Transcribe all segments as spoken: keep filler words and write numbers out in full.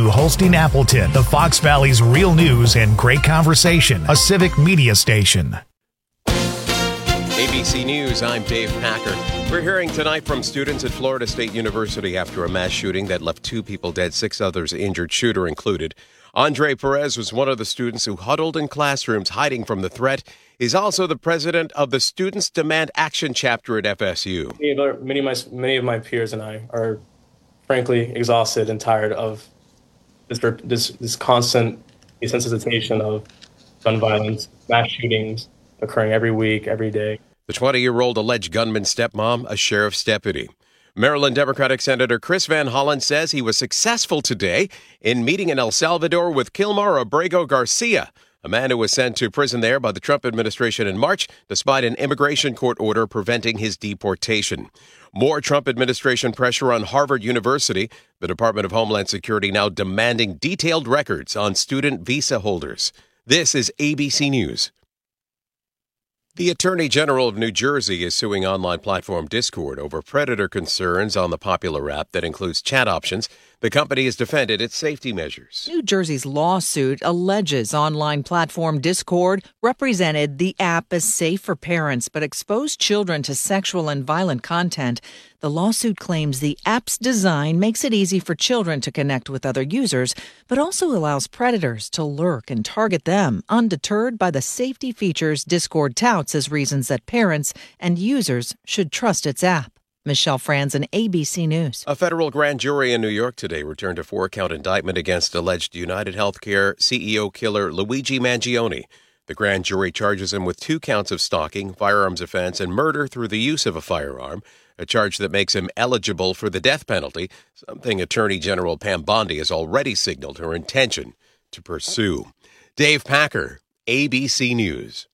to Holstein Appleton, the Fox Valley's real news and great conversation, a civic media station. A B C News, I'm Dave Packer. We're hearing tonight from students at Florida State University after a mass shooting that left two people dead, six others injured, shooter included. Andre Perez was one of the students who huddled in classrooms hiding from the threat. He's also the president of the Students Demand Action chapter at F S U. Many of, our, many of my many of my peers and I are frankly exhausted and tired of this this, this constant desensitization of gun violence, mass shootings occurring every week, every day. The twenty-year-old alleged gunman's stepmom, a sheriff's deputy. Maryland Democratic Senator Chris Van Hollen says he was successful today in meeting in El Salvador with Kilmar Abrego Garcia, a man who was sent to prison there by the Trump administration in March, despite an immigration court order preventing his deportation. More Trump administration pressure on Harvard University. The Department of Homeland Security now demanding detailed records on student visa holders. This is A B C News. The Attorney General of New Jersey is suing online platform Discord over predator concerns on the popular app that includes chat options. The company has defended its safety measures. New Jersey's lawsuit alleges online platform Discord represented the app as safe for parents but exposed children to sexual and violent content. The lawsuit claims the app's design makes it easy for children to connect with other users, but also allows predators to lurk and target them, undeterred by the safety features Discord touts as reasons that parents and users should trust its app. Michelle Franzen, A B C News. A federal grand jury in New York today returned a four-count indictment against alleged United Healthcare C E O killer Luigi Mangione. The grand jury charges him with two counts of stalking, firearms offense, and murder through the use of a firearm, a charge that makes him eligible for the death penalty, something Attorney General Pam Bondi has already signaled her intention to pursue. Dave Packer, A B C News.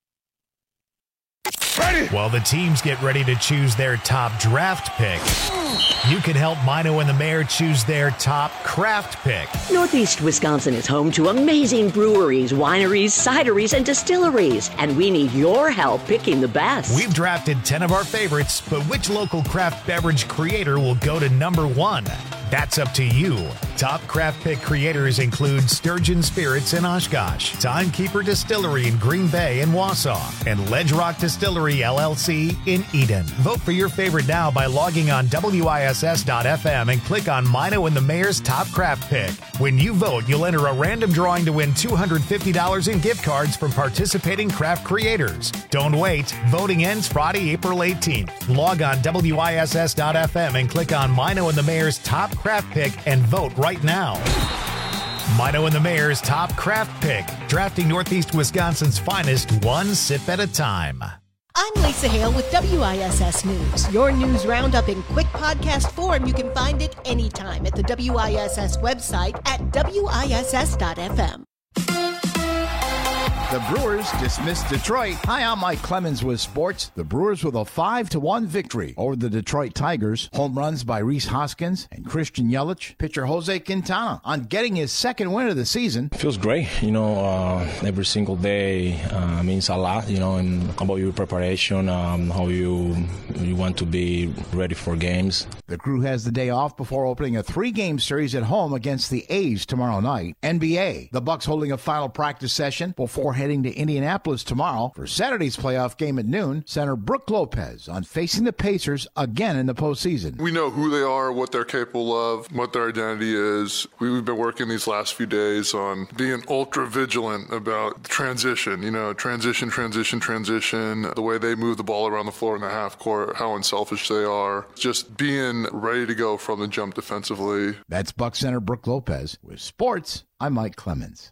Ready. While the teams get ready to choose their top draft pick, you can help Mino and the Mayor choose their top craft pick. Northeast Wisconsin is home to amazing breweries, wineries, cideries, and distilleries, and we need your help picking the best. We've drafted ten of our favorites, but which local craft beverage creator will go to number one? That's up to you. Top craft pick creators include Sturgeon Spirits in Oshkosh, Timekeeper Distillery in Green Bay and Wausau, and Ledge Rock Distillery L L C in Eden. Vote for your favorite now by logging on W I S S dot F M and click on Mino and the Mayor's Top Craft Pick. When you vote, you'll enter a random drawing to win two hundred fifty dollars in gift cards from participating craft creators. Don't wait. Voting ends Friday, April eighteenth. Log on W I S S dot F M and click on Mino and the Mayor's Top Craft Pick and vote right now. Mino and the Mayor's Top Craft Pick, drafting Northeast Wisconsin's finest one sip at a time. I'm Lisa Hale with W I S S News. Your news roundup in quick podcast form. You can find it anytime at the W I S S website at W I S S dot F M. The Brewers dismissed Detroit. Hi, I'm Mike Clemens with sports. The Brewers with a five to one victory over the Detroit Tigers. Home runs by Rhys Hoskins and Christian Yelich. Pitcher Jose Quintana on getting his second win of the season. Feels great. You know, uh, every single day uh, means a lot, you know, and about your preparation, um, how you you want to be ready for games. The crew has the day off before opening a three-game series at home against the A's tomorrow night. N B A, the Bucks holding a final practice session before heading to Indianapolis tomorrow for Saturday's playoff game at noon. Center Brook Lopez on facing the Pacers again in the postseason. We know who they are, what they're capable of, what their identity is. We've been working these last few days on being ultra vigilant about transition, you know, transition, transition, transition, the way they move the ball around the floor in the half court, how unselfish they are, just being ready to go from the jump defensively. That's Bucks center Brook Lopez. With sports, I'm Mike Clemens.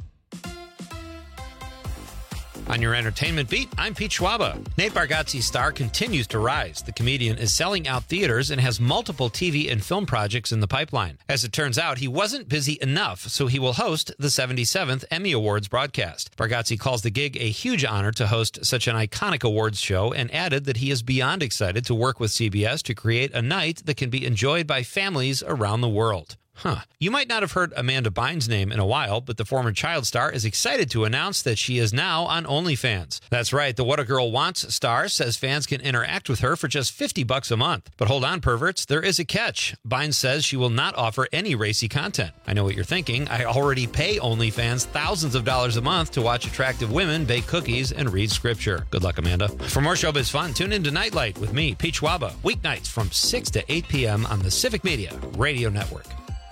On your entertainment beat, I'm Pete Schwaba. Nate Bargatze's star continues to rise. The comedian is selling out theaters and has multiple T V and film projects in the pipeline. As it turns out, he wasn't busy enough, so he will host the seventy-seventh Emmy Awards broadcast. Bargatze calls the gig a huge honor to host such an iconic awards show and added that he is beyond excited to work with C B S to create a night that can be enjoyed by families around the world. Huh. You might not have heard Amanda Bynes' name in a while, but the former child star is excited to announce that she is now on OnlyFans. That's right. The What a Girl Wants star says fans can interact with her for just fifty bucks a month. But hold on, perverts. There is a catch. Bynes says she will not offer any racy content. I know what you're thinking. I already pay OnlyFans thousands of dollars a month to watch attractive women bake cookies and read scripture. Good luck, Amanda. For more showbiz fun, tune in to Nightlight with me, Pete Schwaba, weeknights from six to eight p.m. on the Civic Media Radio Network.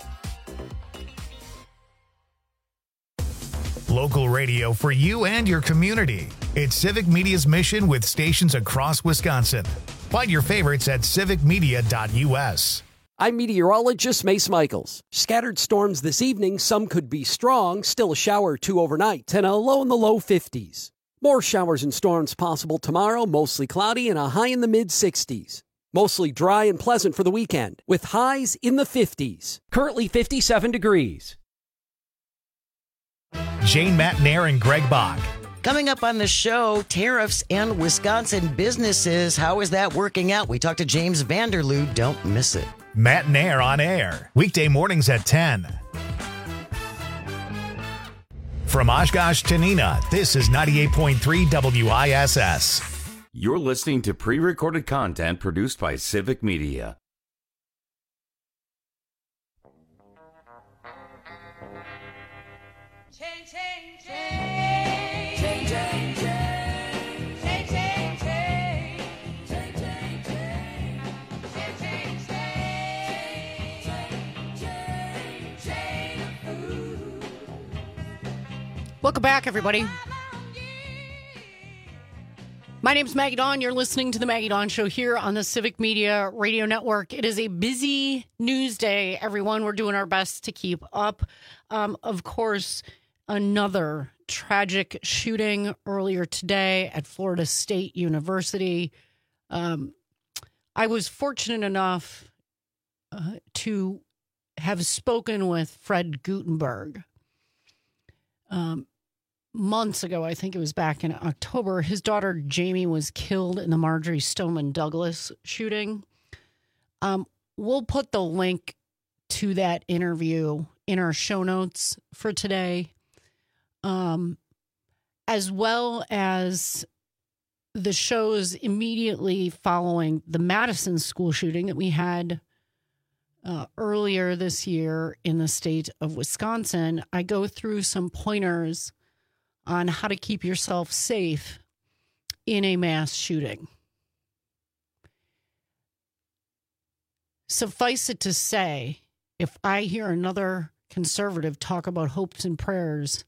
Local radio for you and your community. It's Civic Media's mission with stations across Wisconsin. Find your favorites at civic media dot u s. I'm meteorologist Mace Michaels. Scattered storms this evening. Some could be strong. Still a shower or two overnight and a low in the low fifties. More showers and storms possible tomorrow. Mostly cloudy and a high in the mid sixties. Mostly dry and pleasant for the weekend with highs in the fifties. Currently fifty-seven degrees. Jane Matnair and Greg Bach. Coming up on the show, tariffs and Wisconsin businesses. How is that working out? We talked to James Vanderloo. Don't miss it. Matnair on air. Weekday mornings at ten. From Oshkosh to Neenah, this is ninety-eight point three W I S S. You're listening to pre-recorded content produced by Civic Media. Welcome back, everybody. My name's Maggie Dawn. You're listening to the Maggie Dawn Show here on the Civic Media Radio Network. It is a busy news day, everyone. We're doing our best to keep up. Um, of course, another tragic shooting earlier today at Florida State University. Um, I was fortunate enough uh, to have spoken with Fred Gutenberg. Um, months ago, I think it was back in October, his daughter Jamie was killed in the Marjorie Stoneman Douglas shooting. Um, we'll put the link to that interview in our show notes for today, um, as well as the shows immediately following the Madison school shooting that we had Uh, earlier this year in the state of Wisconsin. I go through some pointers on how to keep yourself safe in a mass shooting. Suffice it to say, if I hear another conservative talk about hopes and prayers,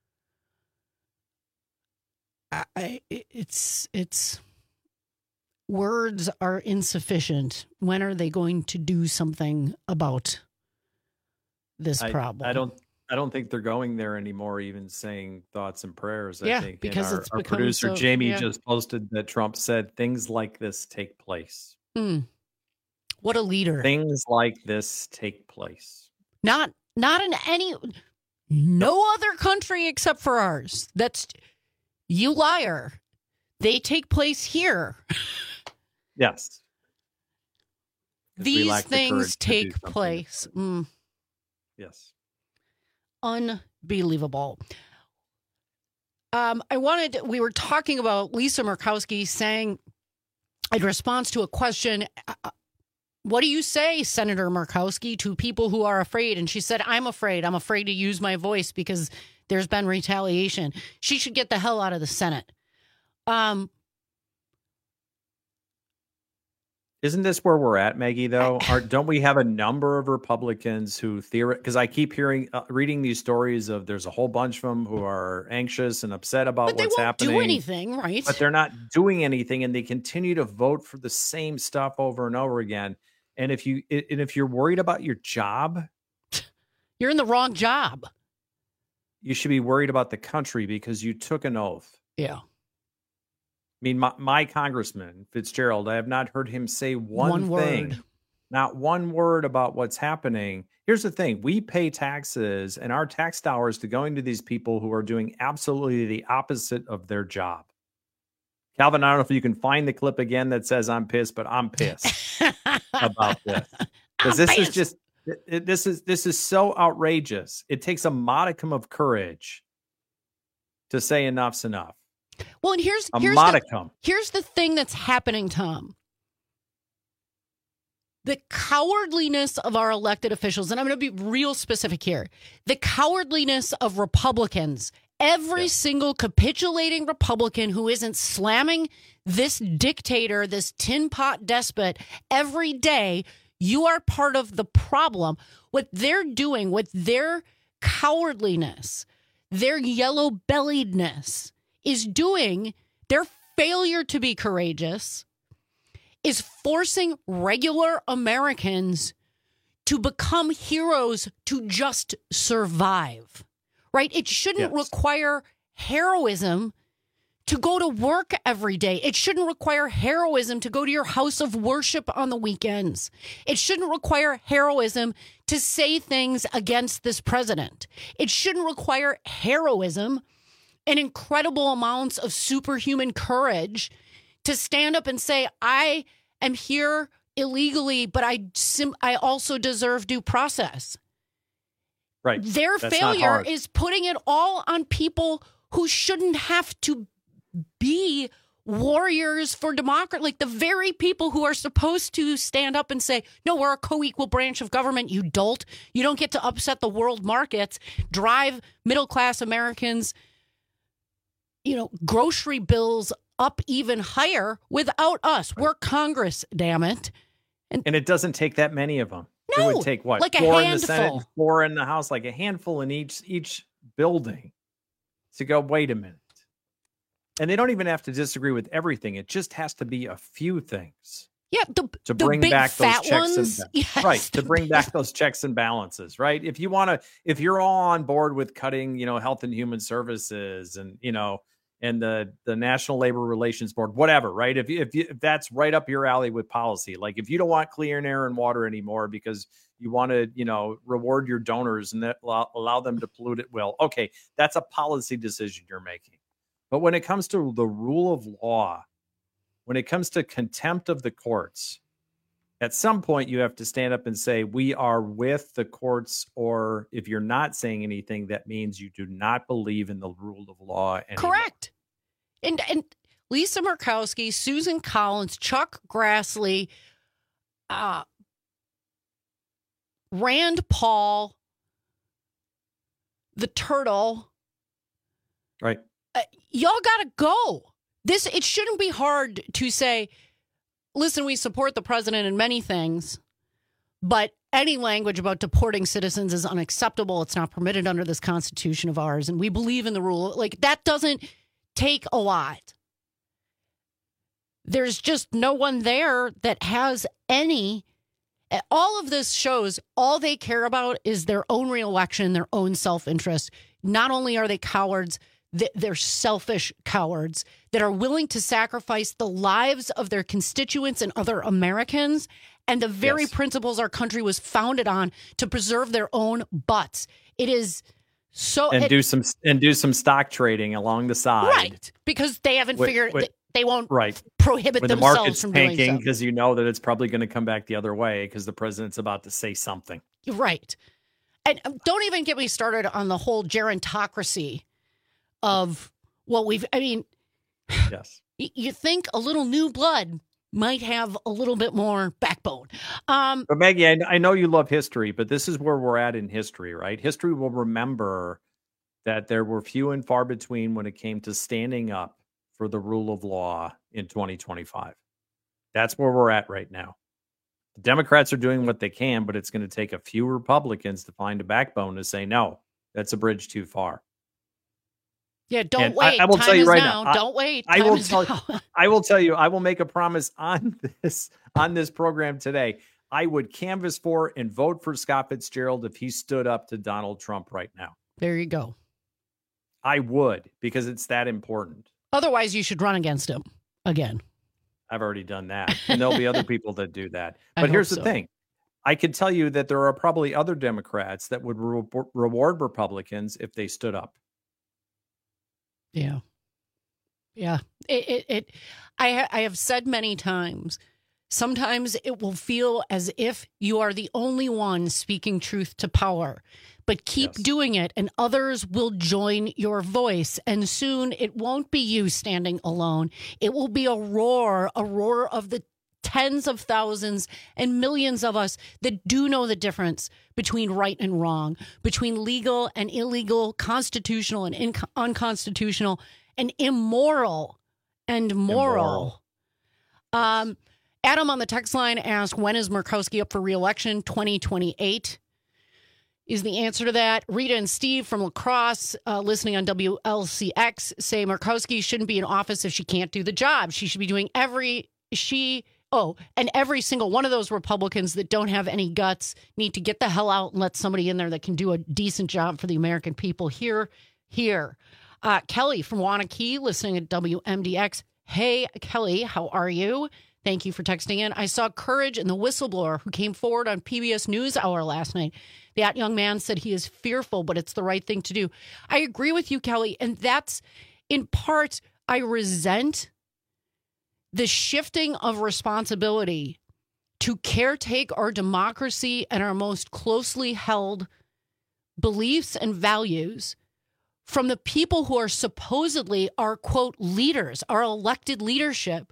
I, I, it's it's... words are insufficient. When are they going to do something about this I, problem? I don't. I don't think they're going there anymore. Even saying thoughts and prayers. Yeah, I think because and our, it's our become producer so, Jamie yeah. just posted that Trump said things like this take place. Mm. What a leader! Things like this take place. Not not in any no other country except for ours. That's you liar. They take place here. Yes. These things take place. Mm. Yes. Unbelievable. Um, I wanted, we were talking about Lisa Murkowski saying, in response to a question, uh, what do you say, Senator Murkowski, to people who are afraid? And she said, I'm afraid. I'm afraid to use my voice because there's been retaliation. She should get the hell out of the Senate. Um, Isn't this where we're at, Maggie, though? Are, don't we have a number of Republicans who theorize? Because I keep hearing, uh, reading these stories of there's a whole bunch of them who are anxious and upset about but they what's won't happening. do anything, right? But they're not doing anything, and they continue to vote for the same stuff over and over again. And if you and if you're worried about your job, you're in the wrong job. You should be worried about the country because you took an oath. Yeah. I mean, my, my congressman, Fitzgerald, I have not heard him say one, one thing, word. not one word about what's happening. Here's the thing. We pay taxes and our tax dollars to going to these people who are doing absolutely the opposite of their job. Calvin, I don't know if you can find the clip again that says I'm pissed, but I'm pissed about this. Because this pissed. is just, It, it, this is this is so outrageous. It takes a modicum of courage to say enough's enough. Well, and here's a here's modicum. The, here's the thing that's happening, Tom. The cowardliness of our elected officials, and I'm going to be real specific here. The cowardliness of Republicans, every yeah. single capitulating Republican who isn't slamming this dictator, this tin pot despot every day, you are part of the problem. What they're doing with their cowardliness, their yellow-belliedness, is doing their failure to be courageous, is forcing regular Americans to become heroes to just survive, right? It shouldn't yes. require heroism to go to work every day. It shouldn't require heroism to go to your house of worship on the weekends. It shouldn't require heroism to say things against this president. It shouldn't require heroism and incredible amounts of superhuman courage to stand up and say, I am here illegally, but I sim- I also deserve due process. Right. Their That's failure is putting it all on people who shouldn't have to be warriors for democracy. Like the very people who are supposed to stand up and say, no, we're a co-equal branch of government, you dolt. You don't get to upset the world markets, drive middle-class Americans, you know, grocery bills up even higher without us. We're Congress, damn it. And, and it doesn't take that many of them. No, it would take what? Like four a in the Senate, handful. four in the House, like a handful in each each building to go, wait a minute. And they don't even have to disagree with everything. It just has to be a few things. Yeah, the, to the bring big back those fat checks ones. and Yes, right to bring big... back those checks and balances. Right, if you want to, if you're all on board with cutting, you know, Health and Human Services and you know, and the the National Labor Relations Board, whatever. Right, if you, if, you, if that's right up your alley with policy, like if you don't want clean air and water anymore because you want to, you know, reward your donors and that allow, allow them to pollute at will. Okay, that's a policy decision you're making. But when it comes to the rule of law, when it comes to contempt of the courts, at some point you have to stand up and say, we are with the courts, or if you're not saying anything, that means you do not believe in the rule of law anymore. Correct. And, and Lisa Murkowski, Susan Collins, Chuck Grassley, uh, Rand Paul, the turtle. Right. Uh, y'all got to go. This, it shouldn't be hard to say, listen, we support the president in many things, but any language about deporting citizens is unacceptable. It's not permitted under this Constitution of ours. And we believe in the rule. Like, that doesn't take a lot. There's just no one there that has any. All of this shows all they care about is their own reelection, their own self-interest. Not only are they cowards, they're selfish cowards that are willing to sacrifice the lives of their constituents and other Americans and the very yes. principles our country was founded on to preserve their own butts. It is so and it, do some and do some stock trading along the side, right? Because they haven't with, figured with, they won't right. prohibit when themselves the market's from tanking doing so. Because you know that it's probably going to come back the other way because the president's about to say something, right? And don't even get me started on the whole gerontocracy of what we've, I mean, yes, you think a little new blood might have a little bit more backbone. Um, but Maggie, I, I know you love history, but this is where we're at in history, right? History will remember that there were few and far between when it came to standing up for the rule of law in twenty twenty-five. That's where we're at right now. The Democrats are doing what they can, but it's going to take a few Republicans to find a backbone to say, no, that's a bridge too far. Yeah, don't and wait. I, I will Time tell you is right now. now. Don't I, wait. I Time will is tell. now. I will tell you. I will make a promise on this on this program today. I would canvass for and vote for Scott Fitzgerald if he stood up to Donald Trump right now. There you go. I would, because it's that important. Otherwise, you should run against him again. I've already done that, and there'll be other people that do that. But I here's the so. thing. I could tell you that there are probably other Democrats that would re- reward Republicans if they stood up. Yeah. Yeah. It, it, it I, I have said many times, Sometimes it will feel as if you are the only one speaking truth to power. But keep yes. doing it, and others will join your voice. And soon it won't be you standing alone. It will be a roar, a roar of the tens of thousands and millions of us that do know the difference between right and wrong, between legal and illegal, constitutional and inc- unconstitutional, and immoral and moral. Immoral. Um, Adam on the text line asked, when is Murkowski up for re-election? twenty twenty-eight is the answer to that. Rita and Steve from La Crosse, uh, listening on W L C X, say Murkowski shouldn't be in office if she can't do the job. She should be doing every, she, oh, and every single one of those Republicans that don't have any guts need to get the hell out and let somebody in there that can do a decent job for the American people. Here, here. Uh, Kelly from Wanakee, listening at W M D X. Hey, Kelly, how are you? Thank you for texting in. I saw courage in the whistleblower who came forward on P B S NewsHour last night. That young man said he is fearful, but it's the right thing to do. I agree with you, Kelly. And that's, in part, I resent the shifting of responsibility to caretake our democracy and our most closely held beliefs and values from the people who are supposedly our, quote, leaders, our elected leadership,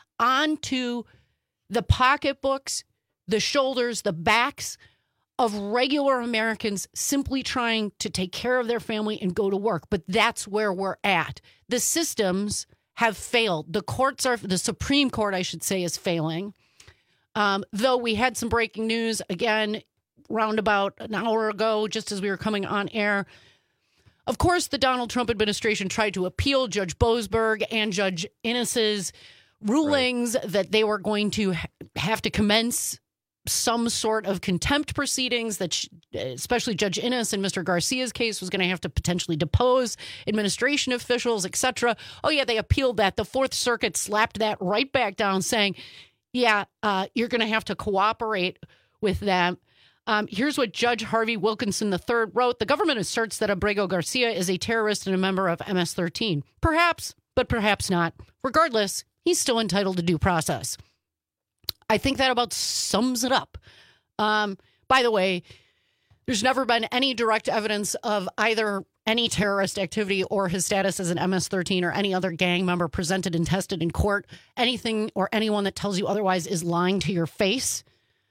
onto the pocketbooks, the shoulders, the backs of regular Americans simply trying to take care of their family and go to work. But that's where we're at. The systems have failed. The courts are, the Supreme Court, I should say, is failing. Um, though we had some breaking news, again, round about an hour ago, just as we were coming on air. Of course, the Donald Trump administration tried to appeal Judge Boasberg and Judge Innes's rulings right. that they were going to ha- have to commence some sort of contempt proceedings, that sh- especially Judge Innes in Mister Garcia's case was going to have to potentially depose administration officials, et cetera. Oh, yeah, they appealed that. The Fourth Circuit slapped that right back down, saying, yeah, uh, you're going to have to cooperate with them. Um, here's what Judge Harvey Wilkinson the third wrote. The government asserts that Abrego Garcia is a terrorist and a member of M S thirteen. Perhaps, but perhaps not. Regardless, he's still entitled to due process. I think that about sums it up. Um, by the way, there's never been any direct evidence of either any terrorist activity or his status as an M S thirteen or any other gang member presented and tested in court. Anything or anyone that tells you otherwise is lying to your face.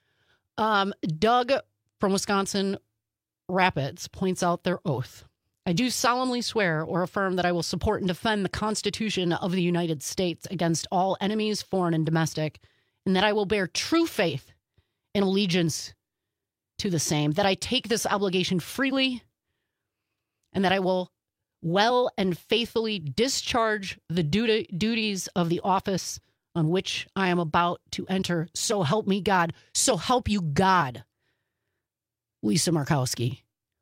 Um, Doug from Wisconsin Rapids points out their oath. I do solemnly swear or affirm that I will support and defend the Constitution of the United States against all enemies, foreign and domestic, and that I will bear true faith and allegiance to the same, that I take this obligation freely, and that I will well and faithfully discharge the duty, duties of the office on which I am about to enter. So help me God. So help you God. Lisa Murkowski.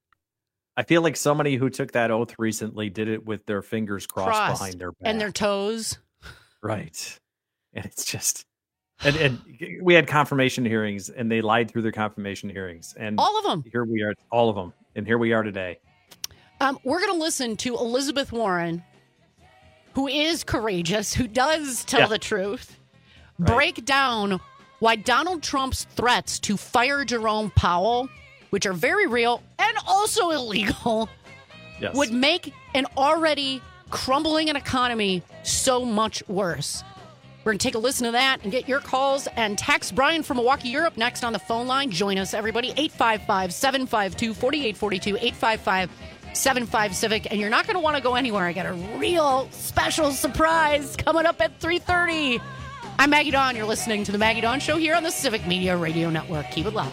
I feel like somebody who took that oath recently did it with their fingers crossed, crossed behind their back. And their toes. Right. And it's just... And, and we had confirmation hearings, and they lied through their confirmation hearings. And all of them. Here we are, all of them. And here we are today. Um, we're going to listen to Elizabeth Warren, who is courageous, who does tell yeah. the truth, right. break down why Donald Trump's threats to fire Jerome Powell, which are very real and also illegal, yes. would make an already crumbling economy so much worse. We're going to take a listen to that and get your calls and text. Brian from Milwaukee, Europe, next on the phone line. Join us, everybody. eight five five, seven five two, four eight four two, eight five five, seven five, Civic. And you're not going to want to go anywhere. I got a real special surprise coming up at three thirty. I'm Maggie Dawn. You're listening to The Maggie Dawn Show here on the Civic Media Radio Network. Keep it locked.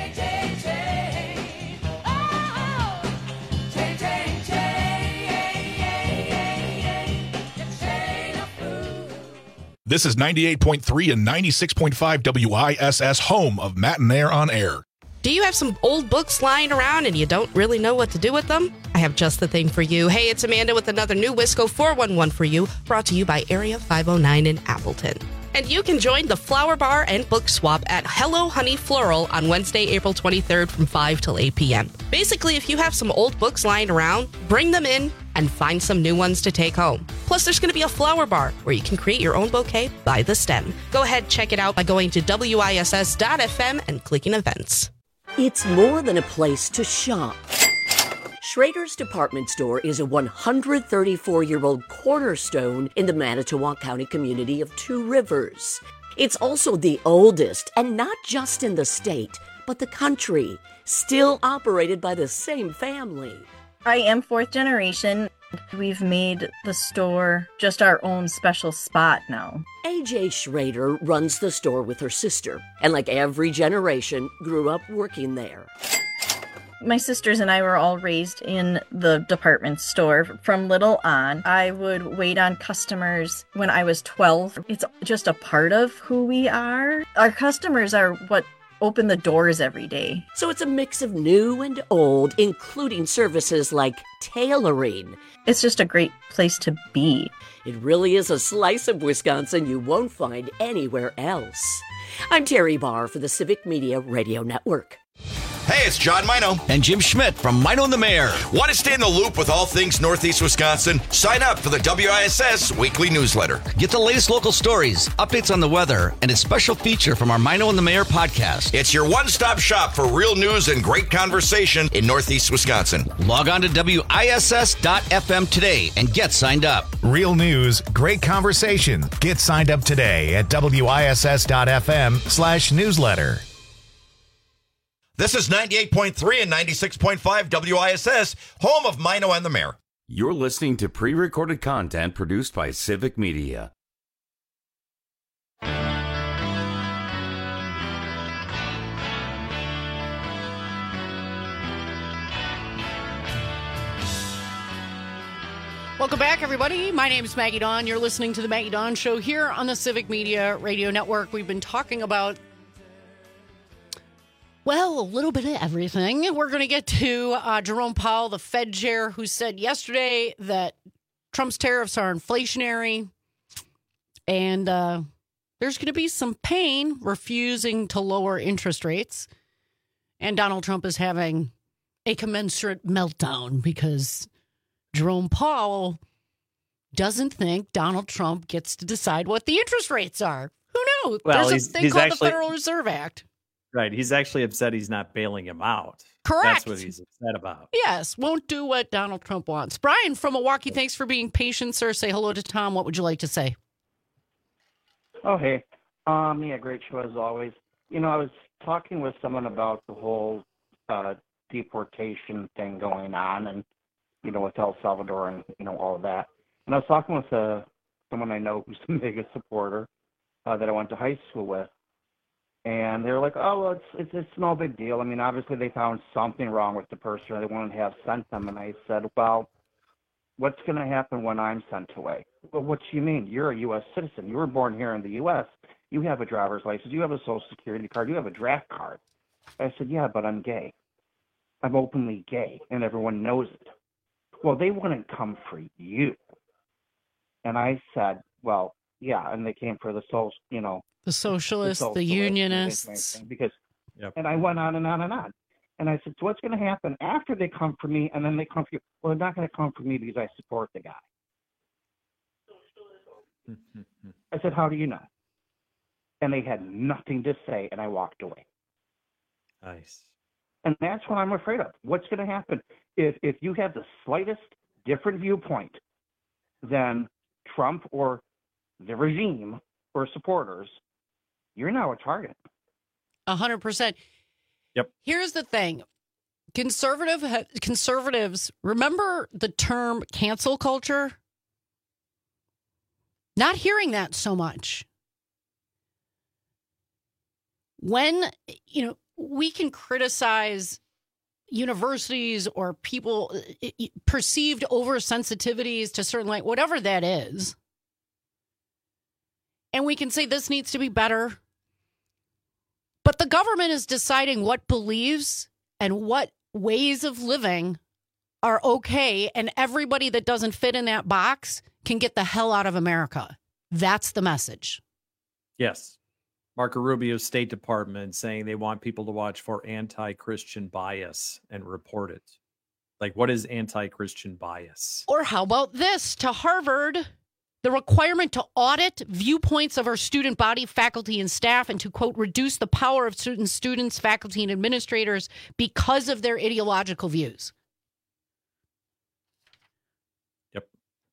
This is ninety-eight point three and ninety-six point five W I S S, home of Matt and Air on Air. Do you have some old books lying around and you don't really know what to do with them? I have just the thing for you. Hey, it's Amanda with another new Wisco four one one for you, brought to you by Area five oh nine in Appleton. And you can join the Flower Bar and Book Swap at Hello Honey Floral on Wednesday, April twenty-third from five till eight p.m. Basically, if you have some old books lying around, bring them in, and find some new ones to take home. Plus, there's going to be a flower bar where you can create your own bouquet by the stem. Go ahead, check it out by going to W I S S dot F M and clicking events. It's more than a place to shop. Schrader's Department Store is a one hundred thirty-four-year-old cornerstone in the Manitowoc County community of Two Rivers. It's also the oldest, and not just in the state, but the country, still operated by the same family. I am fourth generation. We've made the store just our own special spot now. A J Schrader runs the store with her sister, and like every generation, grew up working there. My sisters and I were all raised in the department store from little on. I would wait on customers when I was twelve. It's just a part of who we are. Our customers are what open the doors every day. So it's a mix of new and old, including services like tailoring. It's just a great place to be. It really is a slice of Wisconsin you won't find anywhere else. I'm Terry Barr for the Civic Media Radio Network. Hey, it's John Mino and Jim Schmidt from Mino and the Mayor. Want to stay in the loop with all things Northeast Wisconsin? Sign up for the W I S S weekly newsletter. Get the latest local stories, updates on the weather, and a special feature from our Mino and the Mayor podcast. It's your one-stop shop for real news and great conversation in Northeast Wisconsin. Log on to W I S S dot F M today and get signed up. Real news, great conversation. Get signed up today at W I S S dot F M slash newsletter. This is ninety-eight point three and ninety-six point five W I S S, home of Mino and the Mayor. You're listening to pre-recorded content produced by Civic Media. Welcome back, everybody. My name is Maggie Dawn. You're listening to the Maggie Dawn Show here on the Civic Media Radio Network. We've been talking about, well, a little bit of everything. We're going to get to uh, Jerome Powell, the Fed chair, who said yesterday that Trump's tariffs are inflationary, and uh, there's going to be some pain refusing to lower interest rates. And Donald Trump is having a commensurate meltdown because Jerome Powell doesn't think Donald Trump gets to decide what the interest rates are. Who knows? Well, There's he's, a thing he's called actually, the Federal Reserve Act. Right. He's actually upset he's not bailing him out. Correct. That's what he's upset about. Yes, won't do what Donald Trump wants. Brian from Milwaukee, thanks for being patient, sir. Say hello to Tom. What would you like to say? Oh, hey. Um, yeah, great show as always. You know, I was talking with someone about the whole uh, deportation thing going on and, you know, with El Salvador and, you know, all of that. And I was talking with uh, someone I know who's the biggest supporter uh, that I went to high school with. And they were like, oh, well, it's, it's it's no big deal. I mean, obviously they found something wrong with the person they wanted to have sent them. And I said, well, what's going to happen when I'm sent away? Well, what do you mean? You're a U S citizen. You were born here in the U S. You have a driver's license. You have a social security card. You have a draft card. I said, yeah, but I'm gay. I'm openly gay, and everyone knows it. Well, they wouldn't come for you. And I said, well, yeah, and they came for the social, you know, The socialists, the, the, unionists. Because, yep. And I went on and on and on. And I said, so what's going to happen after they come for me and then they come for you? Well, they're not going to come for me because I support the guy. I said, how do you know? And they had nothing to say, and I walked away. Nice. And that's what I'm afraid of. What's going to happen if if you have the slightest different viewpoint than Trump or the regime or supporters, you're now a target. A hundred percent. Yep. Here's the thing. Conservative conservatives, remember the term cancel culture? Not hearing that so much. When, you know, we can criticize universities or people perceived oversensitivities to certain, like, whatever that is. And we can say this needs to be better. But the government is deciding what beliefs and what ways of living are okay. And everybody that doesn't fit in that box can get the hell out of America. That's the message. Yes. Marco Rubio's State Department saying they want people to watch for anti-Christian bias and report it. Like, what is anti-Christian bias? Or how about this? To Harvard, the requirement to audit viewpoints of our student body, faculty, and staff, and to, quote, reduce the power of certain students, faculty, and administrators because of their ideological views. Yep.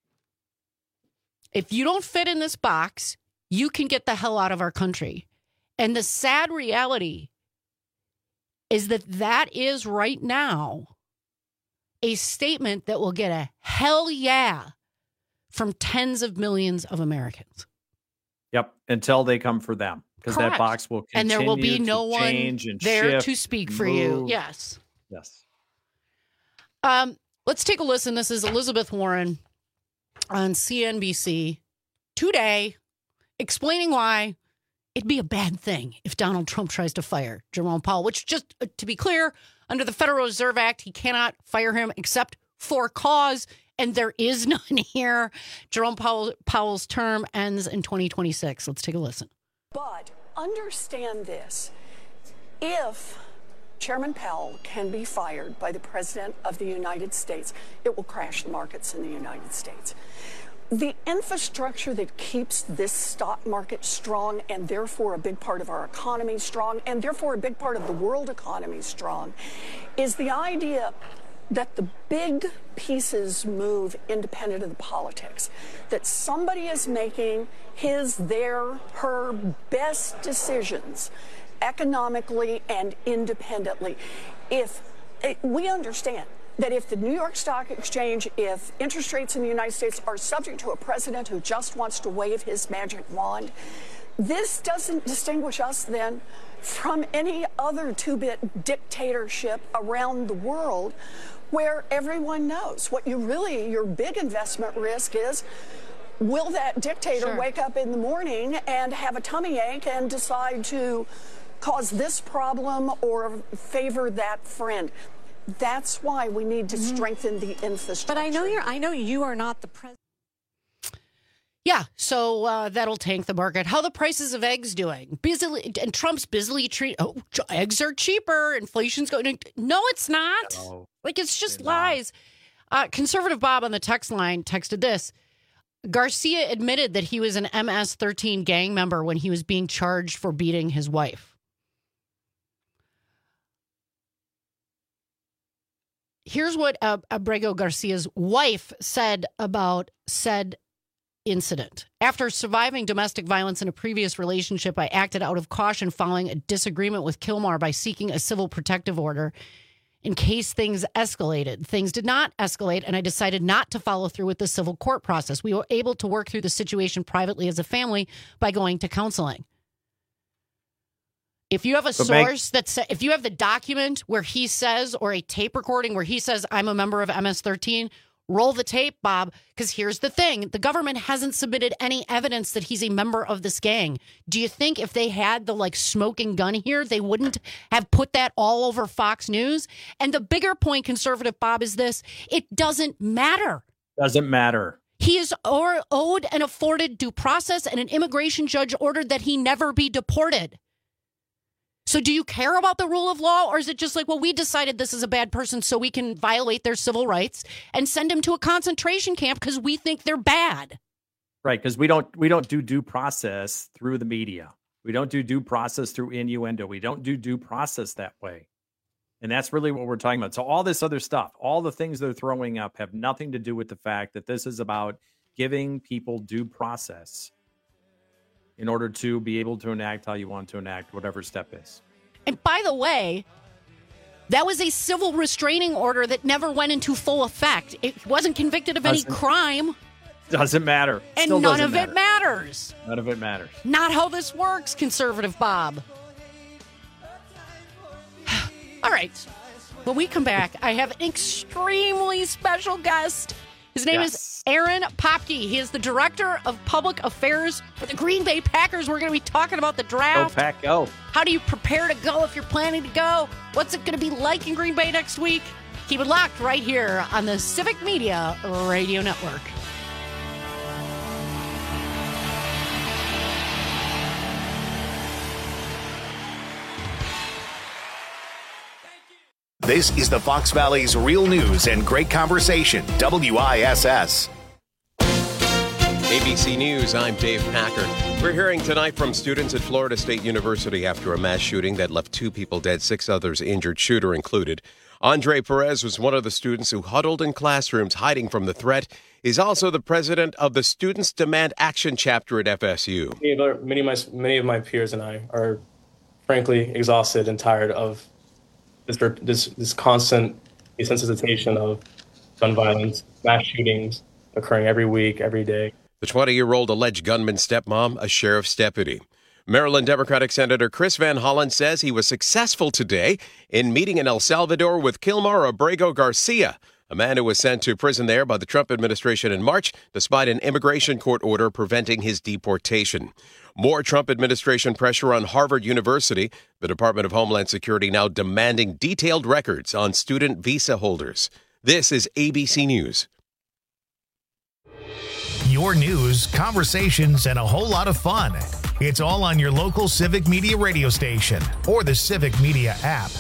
If you don't fit in this box, you can get the hell out of our country. And the sad reality is that that is right now a statement that will get a hell yeah from tens of millions of Americans. Yep, until they come for them, because that box will continue and there will be no one and there shift to speak for move. you. Yes. Yes. Um, let's take a listen. This is Elizabeth Warren on C N B C today, explaining why it'd be a bad thing if Donald Trump tries to fire Jerome Powell, which, just uh, to be clear, under the Federal Reserve Act, he cannot fire him except for cause, and there is none here. Jerome Powell, Powell's term ends in twenty twenty-six. Let's take a listen. But understand this. If Chairman Powell can be fired by the President of the United States, it will crash the markets in the United States. The infrastructure that keeps this stock market strong, and therefore a big part of our economy strong, and therefore a big part of the world economy strong, is the idea that the big pieces move independent of the politics, that somebody is making his, their, her best decisions economically and independently. If we understand that if the New York Stock Exchange, if interest rates in the United States are subject to a president who just wants to wave his magic wand, this doesn't distinguish us then from any other two-bit dictatorship around the world where everyone knows what you really, your big investment risk is, will that dictator Sure. wake up in the morning and have a tummy ache and decide to cause this problem or favor that friend? That's why we need to mm-hmm. strengthen the infrastructure. But I know you're. I know you are not the president. Yeah, so uh, that'll tank the market. How the prices of eggs doing? Busily, and Trump's busily treat. Oh, eggs are cheaper. Inflation's going. No, it's not. No, like it's just lies. Uh, Conservative Bob on the text line texted this. Garcia admitted that he was an M S thirteen gang member when he was being charged for beating his wife. Here's what uh, Abrego Garcia's wife said about said incident. After surviving domestic violence in a previous relationship, I acted out of caution following a disagreement with Kilmar by seeking a civil protective order in case things escalated. Things did not escalate, and I decided not to follow through with the civil court process. We were able to work through the situation privately as a family by going to counseling. If you have a But source that sa- if you have the document where he says, or a tape recording where he says, I'm a member of M S thirteen, roll the tape, Bob, because here's the thing. The government hasn't submitted any evidence that he's a member of this gang. Do you think if they had the like smoking gun here, they wouldn't have put that all over Fox News? And the bigger point, Conservative Bob, is this. It doesn't matter. Doesn't matter. He is or owed and afforded due process, and an immigration judge ordered that he never be deported. So do you care about the rule of law, or is it just like, well, we decided this is a bad person so we can violate their civil rights and send him to a concentration camp because we think they're bad? Right, because we don't we don't do due process through the media. We don't do due process through innuendo. We don't do due process that way. And that's really what we're talking about. So all this other stuff, all the things they're throwing up have nothing to do with the fact that this is about giving people due process in order to be able to enact how you want to enact whatever step is. And by the way, that was a civil restraining order that never went into full effect. It wasn't convicted of any Doesn't- crime, Doesn't matter. and Still none doesn't of matter. it matters. None of it matters. Not how this works, Conservative Bob. All right. When we come back, I have an extremely special guest. His name Yes. is Aaron Popke. He is the Director of Public Affairs for the Green Bay Packers. We're going to be talking about the Go draft. Pack, go. How do you prepare to go if you're planning to go? What's it going to be like in Green Bay next week? Keep it locked right here on the Civic Media Radio Network. This is the Fox Valley's Real News and Great Conversation, W I S S. A B C News, I'm Dave Packer. We're hearing tonight from students at Florida State University after a mass shooting that left two people dead, six others injured, shooter included. Andre Perez was one of the students who huddled in classrooms hiding from the threat. He's also the president of the Students Demand Action chapter at F S U. Many of, our, many, of my, many of my peers and I are frankly exhausted and tired of this, this, this constant desensitization of gun violence, mass shootings occurring every week, every day. The twenty-year-old alleged gunman's stepmom, a sheriff's deputy. Maryland Democratic Senator Chris Van Hollen says he was successful today in meeting in El Salvador with Kilmar Abrego Garcia, a man who was sent to prison there by the Trump administration in March, despite an immigration court order preventing his deportation. More Trump administration pressure on Harvard University. The Department of Homeland Security now demanding detailed records on student visa holders. This is A B C News. Your news, conversations, and a whole lot of fun. It's all on your local Civic Media radio station or the Civic Media app.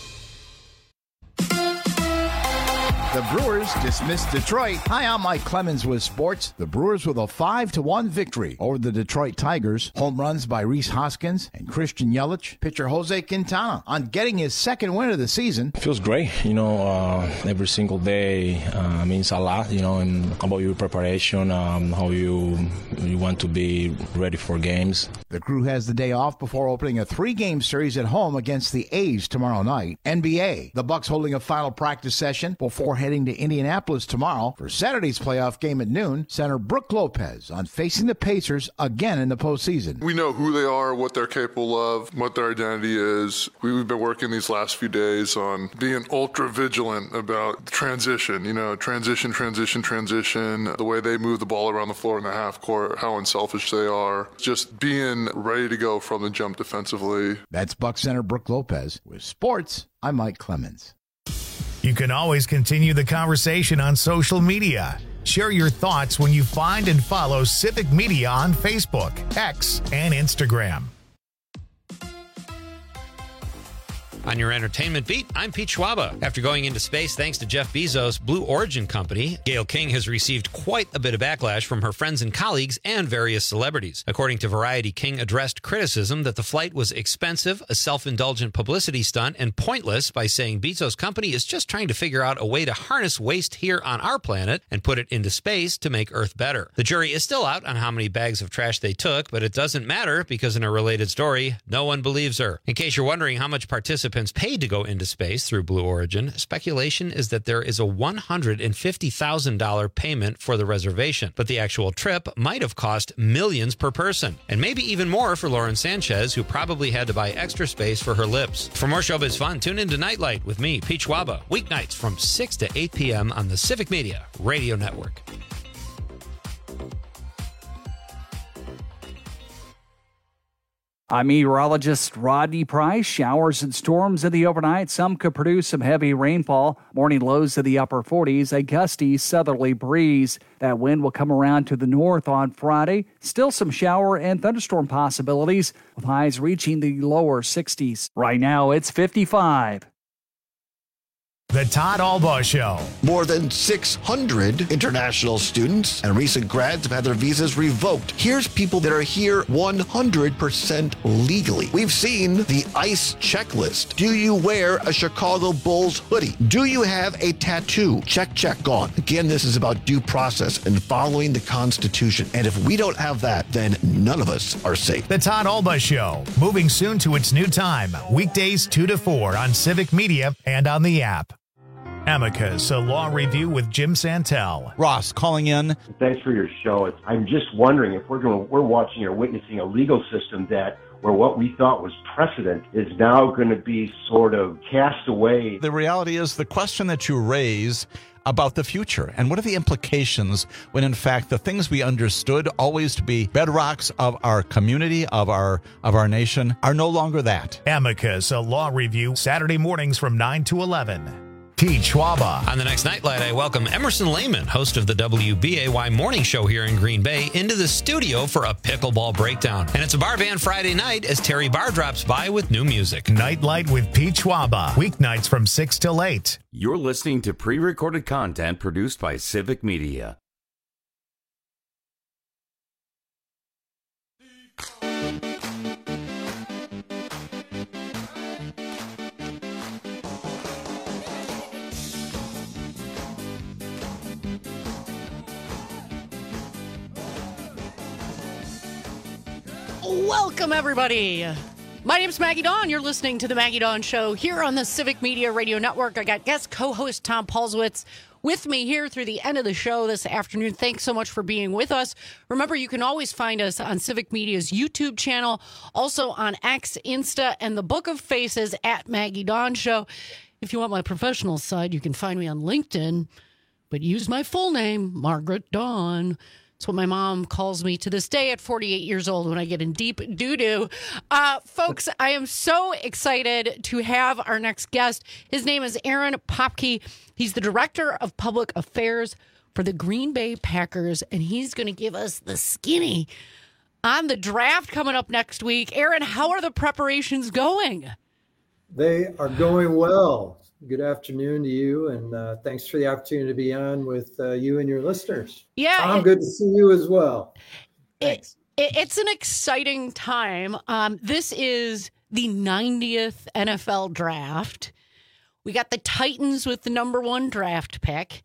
The Brewers dismissed Detroit. Hi, I'm Mike Clemens with sports. The Brewers with a five to one victory over the Detroit Tigers. Home runs by Rhys Hoskins and Christian Yelich. Pitcher Jose Quintana on getting his second win of the season. Feels great. You know, uh, every single day uh, means a lot, you know, and about your preparation, um, how you you want to be ready for games. The crew has the day off before opening a three-game series at home against the A's tomorrow night. N B A, the Bucks holding a final practice session before heading to Indianapolis tomorrow for Saturday's playoff game at noon. Center Brook Lopez on facing the Pacers again in the postseason. We know who they are, what they're capable of, what their identity is. We've been working these last few days on being ultra vigilant about transition, you know, transition, transition, transition, the way they move the ball around the floor in the half court, how unselfish they are, just being ready to go from the jump defensively. That's Bucks center Brook Lopez. With sports, I'm Mike Clemens. You can always continue the conversation on social media. Share your thoughts when you find and follow Civic Media on Facebook, X, and Instagram. On your entertainment beat, I'm Pete Schwaba. After going into space thanks to Jeff Bezos' Blue Origin company, Gayle King has received quite a bit of backlash from her friends and colleagues and various celebrities. According to Variety, King addressed criticism that the flight was expensive, a self-indulgent publicity stunt, and pointless by saying Bezos' company is just trying to figure out a way to harness waste here on our planet and put it into space to make Earth better. The jury is still out on how many bags of trash they took, but it doesn't matter because in a related story, no one believes her. In case you're wondering how much participants paid to go into space through Blue Origin, speculation is that there is a one hundred fifty thousand dollars payment for the reservation, but the actual trip might have cost millions per person, and maybe even more for Lauren Sanchez, who probably had to buy extra space for her lips. For more showbiz fun, tune into Nightlight with me, Pete Schwaba, weeknights from six to eight p.m. on the Civic Media Radio Network. I'm meteorologist Rodney Price. Showers and storms in the overnight. Some could produce some heavy rainfall. Morning lows in the upper forties. A gusty southerly breeze. That wind will come around to the north on Friday. Still some shower and thunderstorm possibilities, with highs reaching the lower sixties. Right now, it's fifty-five. The Todd Albaugh Show. More than six hundred international students and recent grads have had their visas revoked. Here's people that are here one hundred percent legally. We've seen the ICE checklist. Do you wear a Chicago Bulls hoodie? Do you have a tattoo? Check, check, gone. Again, this is about due process and following the Constitution. And if we don't have that, then none of us are safe. The Todd Albaugh Show, moving soon to its new time. Weekdays two to four on Civic Media and on the app. Amicus, a law review with Jim Santel. Ross calling in. Thanks for your show. It's, I'm just wondering if we're going, we're watching or witnessing a legal system that where what we thought was precedent is now going to be sort of cast away. The reality is the question that you raise about the future and what are the implications when in fact the things we understood always to be bedrocks of our community, of our of our nation, are no longer that. Amicus, a law review, Saturday mornings from nine to eleven. Pete Schwaba. On the next Nightlight, I welcome Emerson Lehman, host of the W B A Y Morning Show here in Green Bay, into the studio for a pickleball breakdown. And it's a bar band Friday night as Terry Barr drops by with new music. Nightlight with Pete Schwaba. Weeknights from six till eight. You're listening to pre-recorded content produced by Civic Media. Welcome, everybody. My name's Maggie Dawn. You're listening to The Maggie Dawn Show here on the Civic Media Radio Network. I got guest co-host Tom Paulswitz with me here through the end of the show this afternoon. Thanks so much for being with us. Remember, you can always find us on Civic Media's YouTube channel, also on X, Insta, and the Book of Faces at Maggie Dawn Show. If you want my professional side, you can find me on LinkedIn, but use my full name, Margaret Dawn. It's what my mom calls me to this day at forty-eight years old when I get in deep doo-doo. Uh, folks, I am so excited to have our next guest. His name is Aaron Popke. He's the Director of Public Affairs for the Green Bay Packers, and he's going to give us the skinny on the draft coming up next week. Aaron, how are the preparations going? They are going well. Good afternoon to you, and uh, thanks for the opportunity to be on with uh, you and your listeners. Yeah. Tom, it, good to see you as well. Thanks. It, it, it's an exciting time. Um, this is the ninetieth N F L draft. We got the Titans with the number one draft pick.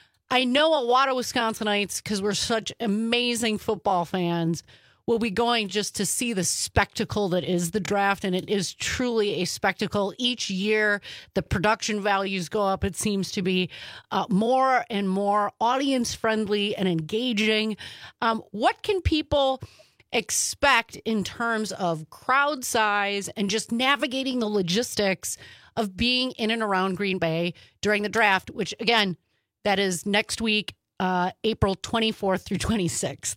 I know a lot of Wisconsinites, because we're such amazing football fans, will be going just to see the spectacle that is the draft, and it is truly a spectacle. Each year, the production values go up. It seems to be uh, more and more audience-friendly and engaging. Um, what can people expect in terms of crowd size and just navigating the logistics of being in and around Green Bay during the draft, which, again, that is next week, uh, April twenty-fourth through twenty-sixth?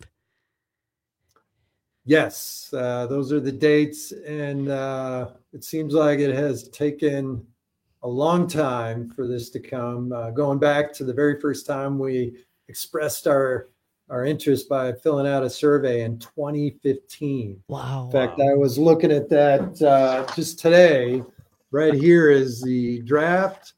Yes, uh, those are the dates, and uh, it seems like it has taken a long time for this to come, uh, going back to the very first time we expressed our our interest by filling out a survey in twenty fifteen. Wow. In fact, I was looking at that uh, just today. Right here is the draft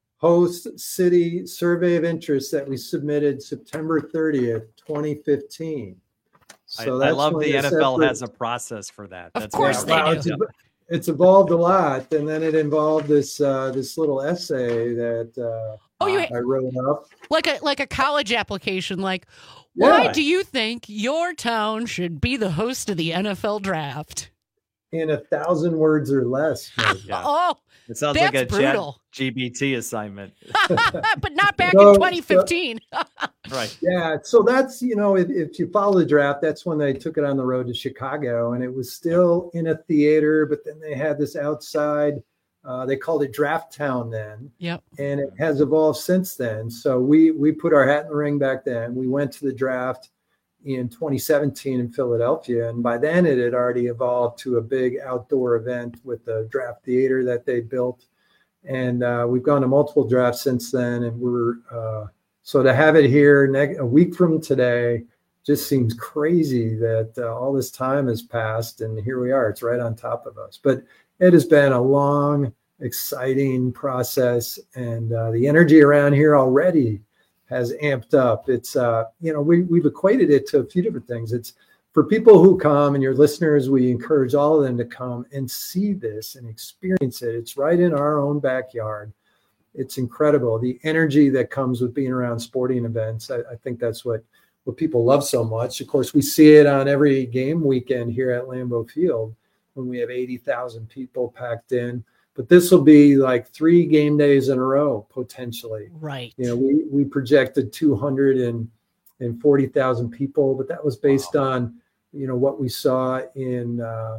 host city survey of interest that we submitted September thirtieth, twenty fifteen. So I, I love the N F L effort has a process for that. Of That's course they wow, do. it's, it's evolved a lot, and then it involved this uh, this little essay that uh, oh, you, I wrote up, like a like a college application. Like, why Yeah. do you think your town should be the host of the N F L draft? in a thousand words or less. Yeah. Oh, It sounds that's like a brutal. Chat G B T assignment. But not back So- in twenty fifteen. Right. Yeah, so that's, you know, if, if you follow the draft, that's when they took it on the road to Chicago, and it was still in a theater, but then they had this outside, uh, they called it Draft Town then. Yep. And it has evolved since then. So we we put our hat in the ring back then. We went to the draft in twenty seventeen in Philadelphia, and by then it had already evolved to a big outdoor event with the draft theater that they built. And uh, we've gone to multiple drafts since then, and we're uh, so to have it here ne- a week from today just seems crazy that uh, all this time has passed, and here we are. It's right on top of us. But it has been a long, exciting process, and uh, the energy around here already has amped up. It's uh, you know we we've equated it to a few different things. It's for people who come, and your listeners, we encourage all of them to come and see this and experience it. It's right in our own backyard. It's incredible. The energy that comes with being around sporting events. I, I think that's what, what people love so much. Of course, we see it on every game weekend here at Lambeau Field when we have eighty thousand people packed in. But this will be like three game days in a row, potentially. Right. You know, we, we projected two hundred forty thousand people, but that was based wow. on, you know, what we saw in uh,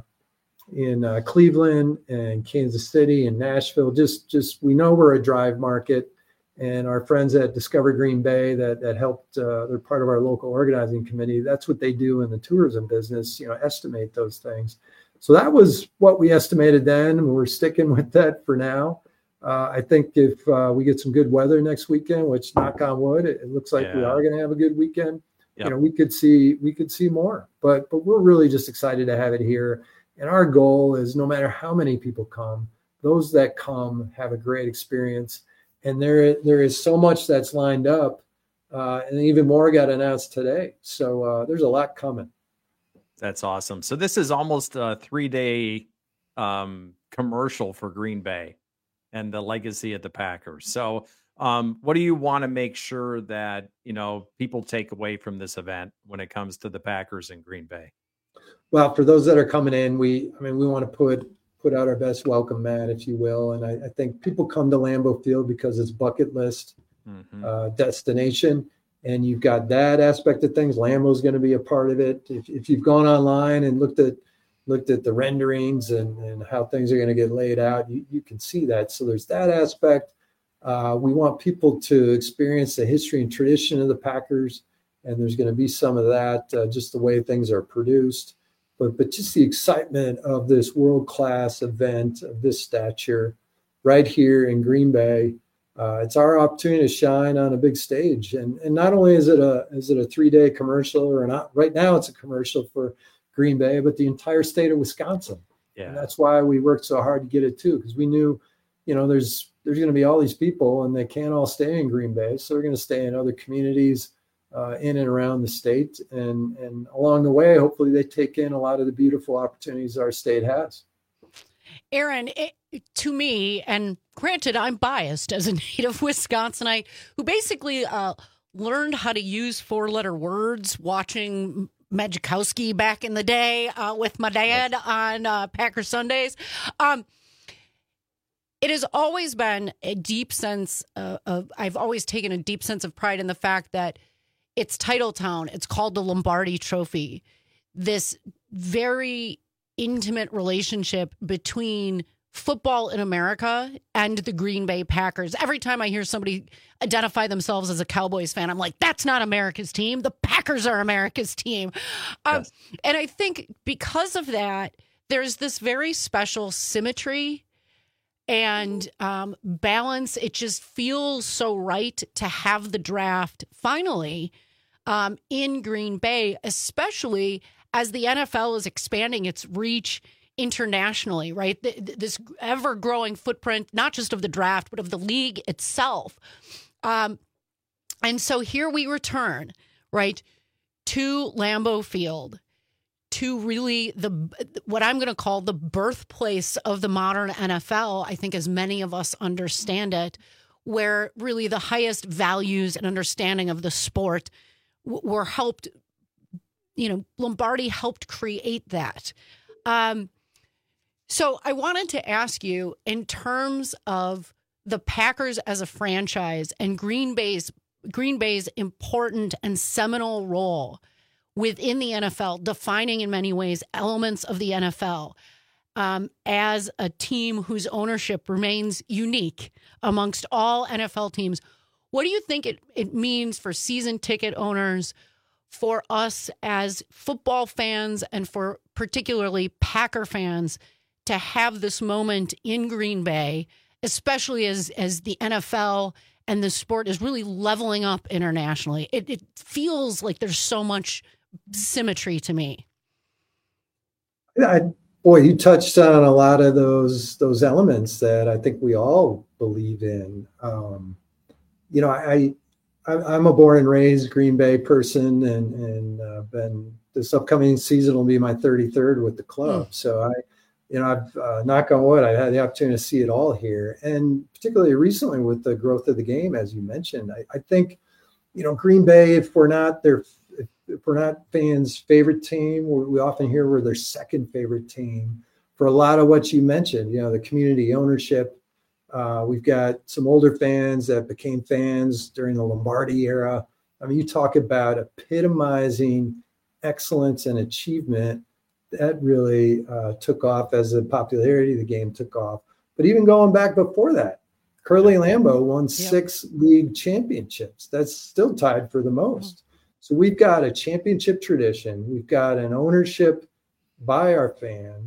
in uh, Cleveland and Kansas City and Nashville. Just, just we know we're a drive market, and our friends at Discover Green Bay that that helped. Uh, they're part of our local organizing committee. That's what they do in the tourism business. You know, estimate those things. So that was what we estimated then, and we're sticking with that for now. Uh, I think if uh, we get some good weather next weekend, which knock on wood, it, it looks like Yeah. we are going to have a good weekend. Yep. You know, we could see we could see more, but but we're really just excited to have it here. And our goal is, no matter how many people come, those that come have a great experience. And there there is so much that's lined up, uh, and even more got announced today. So uh, there's a lot coming. That's awesome. So this is almost a three-day um, commercial for Green Bay and the legacy of the Packers. So um, what do you want to make sure that, you know, people take away from this event when it comes to the Packers in Green Bay? Well, for those that are coming in, we, I mean, we want to put put out our best welcome mat, if you will. And I, I think people come to Lambeau Field because it's bucket list Mm-hmm. uh, destination. And you've got that aspect of things. Lambeau's going to be a part of it. If, if you've gone online and looked at looked at the renderings and, and how things are going to get laid out, you, you can see that. So there's that aspect. Uh, we want people to experience the history and tradition of the Packers, and there's going to be some of that, uh, just the way things are produced. But but just the excitement of this world-class event of this stature right here in Green Bay. Uh, it's our opportunity to shine on a big stage. And and not only is it a is it a three-day commercial, or not, right now it's a commercial for Green Bay, but the entire state of Wisconsin. Yeah. And that's why we worked so hard to get it too, because we knew, you know, there's there's going to be all these people and they can't all stay in Green Bay. So they're going to stay in other communities uh, in and around the state. And, and along the way, hopefully they take in a lot of the beautiful opportunities our state has. Aaron, it, to me, and granted, I'm biased as a native Wisconsinite who basically uh, learned how to use four-letter words watching Majkowski back in the day uh, with my dad on uh, Packer Sundays. Um, it has always been a deep sense uh, of, I've always taken a deep sense of pride in the fact that it's Titletown. It's called the Lombardi Trophy. This very intimate relationship between football in America and the Green Bay Packers. Every time I hear somebody identify themselves as a Cowboys fan, I'm like, that's not America's team. The Packers are America's team. Um, yes. And I think because of that, there's this very special symmetry and um, balance. It just feels so right to have the draft finally um, in Green Bay, especially as the N F L is expanding its reach internationally, right? This ever-growing footprint, not just of the draft, but of the league itself. Um, and so here we return, right, to Lambeau Field, to really the what I'm going to call the birthplace of the modern N F L, I think as many of us understand it, where really the highest values and understanding of the sport w- were helped, you know, Lombardi helped create that. Um, so I wanted to ask you, in terms of the Packers as a franchise and Green Bay's Green Bay's important and seminal role within the N F L, defining in many ways elements of the N F L um, as a team whose ownership remains unique amongst all N F L teams. What do you think it, it means for season ticket owners, for us as football fans, and for particularly Packer fans to have this moment in Green Bay, especially as, as the N F L and the sport is really leveling up internationally? It, it feels like there's so much symmetry to me. I, boy, you touched on a lot of those those elements that I think we all believe in. Um, you know, I, I I'm a born and raised Green Bay person, and and uh, been this upcoming season will be my thirty-third with the club. Mm. So I, you know, I've uh, knock on wood, I had the opportunity to see it all here, and particularly recently with the growth of the game, as you mentioned, I, I think, you know, Green Bay, if we're not their If we're not fans' favorite team, we often hear we're their second favorite team for a lot of what you mentioned, you know, the community ownership. Uh, we've got some older fans that became fans during the Lombardi era. I mean, you talk about epitomizing excellence and achievement. That really uh, took off as the popularity of the game took off. But even going back before that, Curly Lambeau won yep. six league championships. That's still tied for the most. Mm-hmm. So we've got a championship tradition. We've got an ownership by our fans.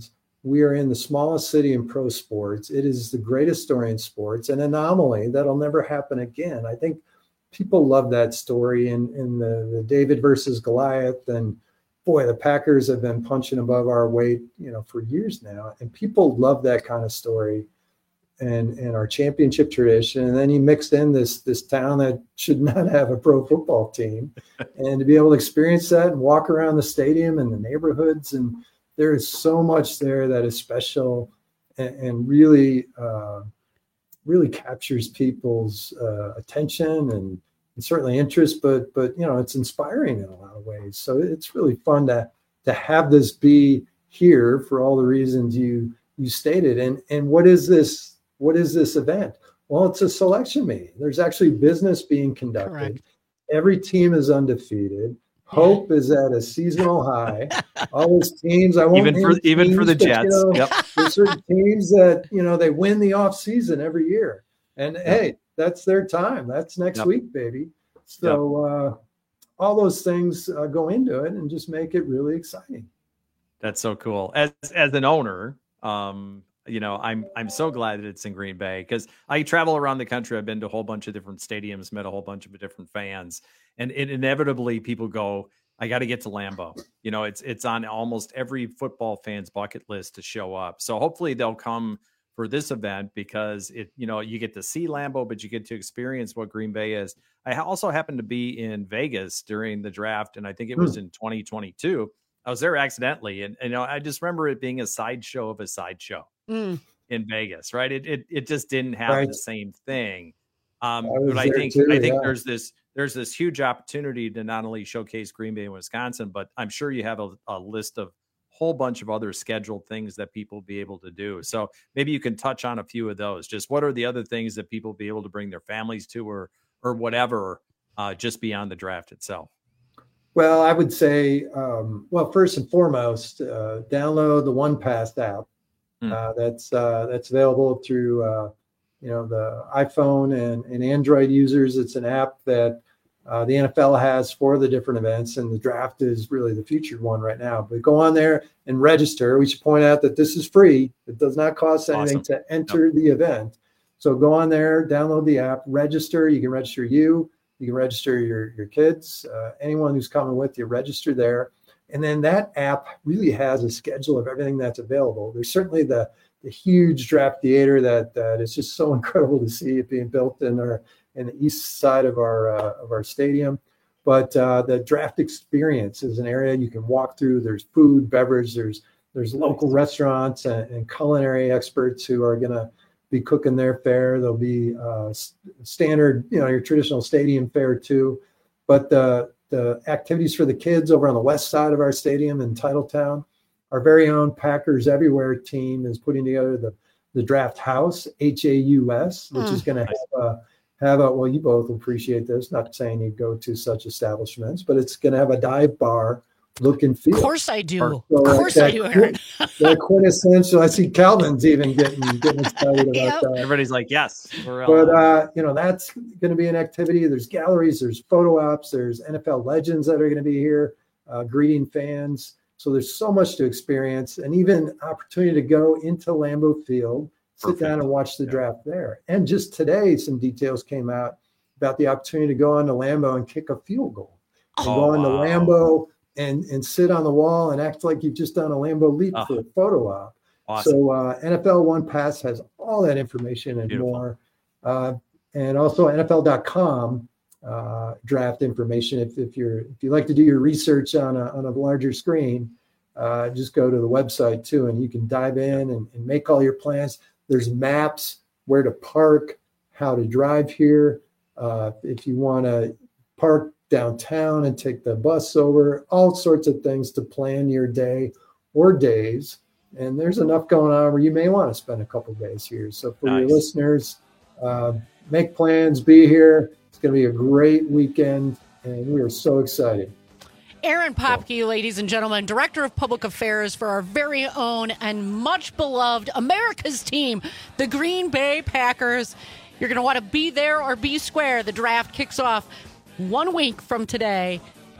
we are in the smallest city in pro sports. It is the greatest story in sports, an anomaly that'll never happen again. I think people love that story in, in the, the David versus Goliath. And boy, the Packers have been punching above our weight, you know, for years now. And people love that kind of story and, and our championship tradition. And then you mixed in this, this town that should not have a pro football team. And to be able to experience that and walk around the stadium and the neighborhoods, and there is so much there that is special and, and really, uh, really captures people's uh, attention and, and certainly interest, but, but, you know, it's inspiring in a lot of ways. So it's really fun to, to have this be here for all the reasons you, you stated. And, and what is this, what is this event? Well, it's a selection meeting. There's actually business being conducted. Correct. Every team is undefeated. Hope is at a seasonal high. All those teams, I won't even for even teams, for the but, Jets. You know, yep. There's certain teams that, you know, they win the off season every year, and yep. hey, that's their time. That's next yep. week, baby. So yep. uh, all those things uh, go into it and just make it really exciting. That's so cool. As as an owner, um, you know, I'm I'm so glad that it's in Green Bay, because I travel around the country. I've been to a whole bunch of different stadiums, met a whole bunch of different fans. And it, inevitably people go, I got to get to Lambeau. You know, it's it's on almost every football fan's bucket list to show up. So hopefully they'll come for this event, because it, you know, you get to see Lambeau, but you get to experience what Green Bay is. I also happened to be in Vegas during the draft, and I think it was mm. in twenty twenty-two. I was there accidentally, and, and you know, I just remember it being a sideshow of a sideshow mm. in Vegas, right? It it it just didn't have right. the same thing. Um, I but I think too, I think yeah. there's this. There's this huge opportunity to not only showcase Green Bay and Wisconsin, but I'm sure you have a, a list of whole bunch of other scheduled things that people will be able to do. So maybe you can touch on a few of those. Just what are the other things that people will be able to bring their families to, or or whatever, uh, just beyond the draft itself? Well, I would say, um, well, first and foremost, uh, download the One Pass app. Mm. Uh, that's uh, that's available through uh, you know the iPhone and, and Android users. It's an app that Uh, the N F L has for the different events, and the draft is really the featured one right now. But go on there and register. We should point out that this is free. It does not cost anything awesome. to enter nope. the event. So go on there, download the app, register. You can register you. You can register your, your kids. Uh, anyone who's coming with you, register there. And then that app really has a schedule of everything that's available. There's certainly the, the huge draft theater that, that is just so incredible to see it being built in our in the east side of our uh, of our stadium. But uh, the draft experience is an area you can walk through. There's food, beverage, there's there's local restaurants and, and culinary experts who are going to be cooking their fare. There'll be uh, standard, you know, your traditional stadium fare too. But the the activities for the kids over on the west side of our stadium in Titletown, our very own Packers Everywhere team is putting together the the Draft House, H A U S, which mm. is going to have a have a, well, you both appreciate this, not saying you go to such establishments, but it's going to have a dive bar look and feel. Of course I do. So of course that, I do, Aaron. That quintessential, I see Calvin's even getting, getting excited about yep. that. Everybody's like, yes. We're but, uh, you know, that's going to be an activity. There's galleries, there's photo ops, there's N F L legends that are going to be here, uh, greeting fans. So there's so much to experience, and even opportunity to go into Lambeau Field, sit Perfect. down and watch the yeah. draft there. And just today, some details came out about the opportunity to go onto Lambeau and kick a field goal. Oh, go into wow. Lambeau and, and sit on the wall and act like you've just done a Lambeau leap oh. for a photo op. Awesome. So uh, N F L One Pass has all that information and Beautiful. more. Uh, and also N F L dot com uh, draft information. If, if you're if you like to do your research on a, on a larger screen, uh, just go to the website too, and you can dive in and, and make all your plans. There's maps, where to park, how to drive here. Uh, if you want to park downtown and take the bus over, all sorts of things to plan your day or days. And there's enough going on where you may want to spend a couple of days here. So for nice. your listeners, uh, make plans, be here. It's going to be a great weekend, and we are so excited. Aaron Popke, ladies and gentlemen, Director of Public Affairs for our very own and much beloved America's team, the Green Bay Packers. You're going to want to be there or be square. The draft kicks off one week from today.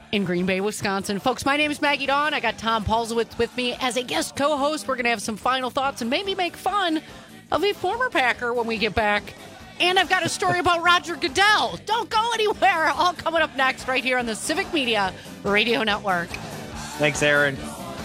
in Green Bay, Wisconsin. Folks, my name is Maggie Dawn. I got Tom Paulsowitz with me as a guest co-host. We're going to have some final thoughts and maybe make fun of a former Packer when we get back. And I've got a story about Roger Goodell. Don't go anywhere. All coming up next right here on the Civic Media Radio Network. Thanks, Aaron.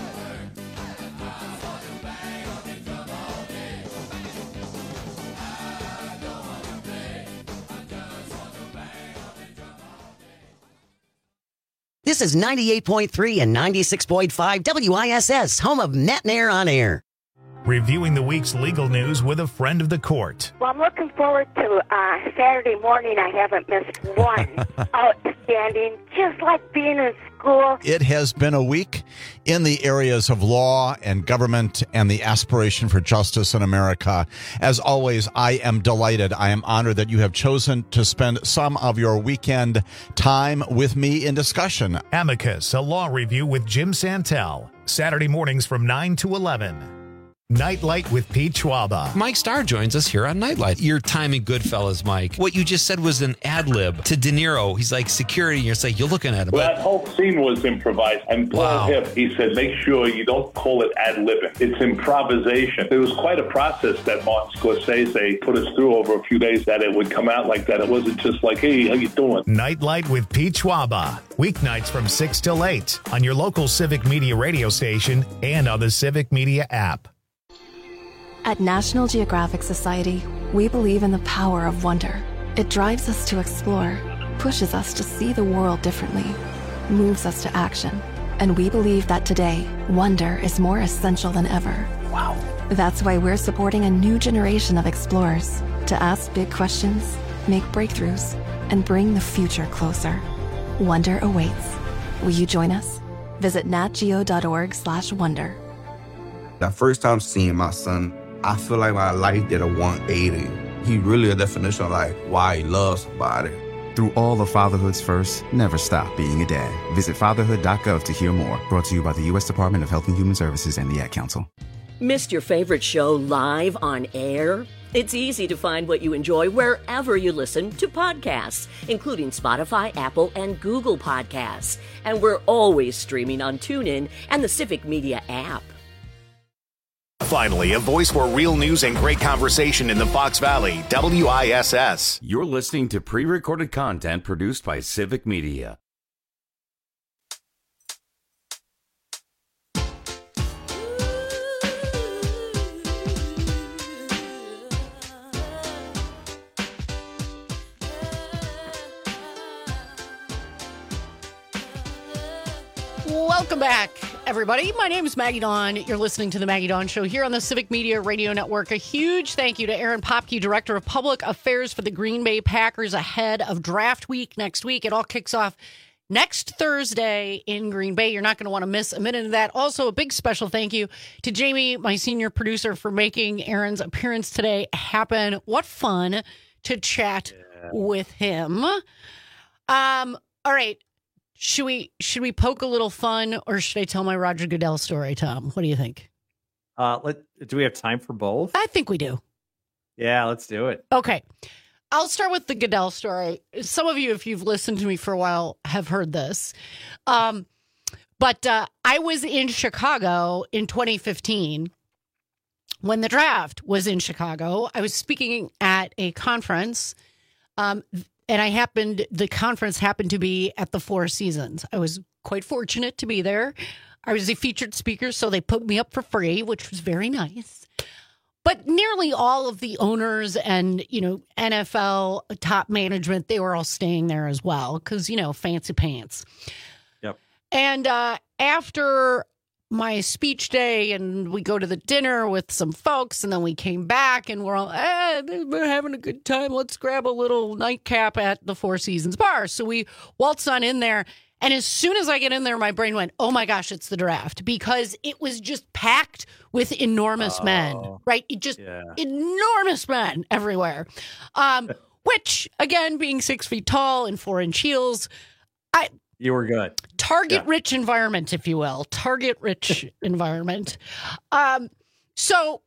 This is ninety-eight point three and ninety-six point five W I S S, home of Matt and Air on Air. Reviewing the week's legal news with a friend of the court. Well, I'm looking forward to uh, Saturday morning. I haven't missed one. Outstanding, just like being in school. It has been a week in the areas of law and government and the aspiration for justice in America. As always, I am delighted. I am honored that you have chosen to spend some of your weekend time with me in discussion. Amicus, a law review with Jim Santel. Saturday mornings from nine to eleven. Nightlight with Pete Schwaba. Mike Starr joins us here on Nightlight. Your time in Goodfellas, Mike. What you just said was an ad lib to De Niro. He's like security, and you're like, you're looking at him. Well, that whole scene was improvised. And Paul Wow. Hipp, he said, make sure you don't call it ad libbing. It's improvisation. It was quite a process that Martin Scorsese put us through over a few days that it would come out like that. It wasn't just like, hey, how you doing? Nightlight with Pete Schwaba. Weeknights from six till eight on your local Civic Media radio station and on the Civic Media app. At National Geographic Society, we believe in the power of wonder. It drives us to explore, pushes us to see the world differently, moves us to action. And we believe that today, wonder is more essential than ever. Wow. That's why we're supporting a new generation of explorers to ask big questions, make breakthroughs, and bring the future closer. Wonder awaits. Will you join us? Visit natgeo.org slash wonder. That first time seeing my son, I feel like my life did a one eighty. He really a definition of like why he loves somebody. Through all of fatherhood's first, never stop being a dad. Visit fatherhood dot gov to hear more. Brought to you by the U S Department of Health and Human Services and the Ad Council. Missed your favorite show live on air? It's easy to find what you enjoy wherever you listen to podcasts, including Spotify, Apple, and Google Podcasts. And we're always streaming on TuneIn and the Civic Media app. Finally, a voice for real news and great conversation in the Fox Valley, W I S S. You're listening to pre-recorded content produced by Civic Media. Welcome back, everybody. My name is Maggie Dawn. You're listening to the Maggie Dawn Show here on the Civic Media Radio Network. A huge thank you to Aaron Popke, Director of Public Affairs for the Green Bay Packers, ahead of draft week next week. It all kicks off next Thursday in Green Bay. You're not going to want to miss a minute of that. Also, a big special thank you to Jamie, my senior producer, for making Aaron's appearance today happen. What fun to chat yeah. with him. Um. All right. Should we should we poke a little fun, or should I tell my Roger Goodell story, Tom? What do you think? Uh, let do we have time for both? I think we do. Yeah, let's do it. Okay. I'll start with the Goodell story. Some of you, if you've listened to me for a while, have heard this. Um, but uh, I was in Chicago in twenty fifteen when the draft was in Chicago. I was speaking at a conference. Um And I happened, the conference happened to be at the Four Seasons. I was quite fortunate to be there. I was a featured speaker, so they put me up for free, which was very nice. But nearly all of the owners and, you know, N F L top management, they were all staying there as well because, you know, fancy pants. Yep. And uh, after my speech day, and we go to the dinner with some folks, and then we came back and we're all, eh, we're having a good time. Let's grab a little nightcap at the Four Seasons bar. So we waltz on in there. And as soon as I get in there, my brain went, oh my gosh, it's the draft, because it was just packed with enormous oh, men, right? It just yeah. enormous men everywhere. Um, which, again, being six feet tall and four inch heels, I, You were good. Target yeah. rich environment, if you will. Target rich environment. Um, so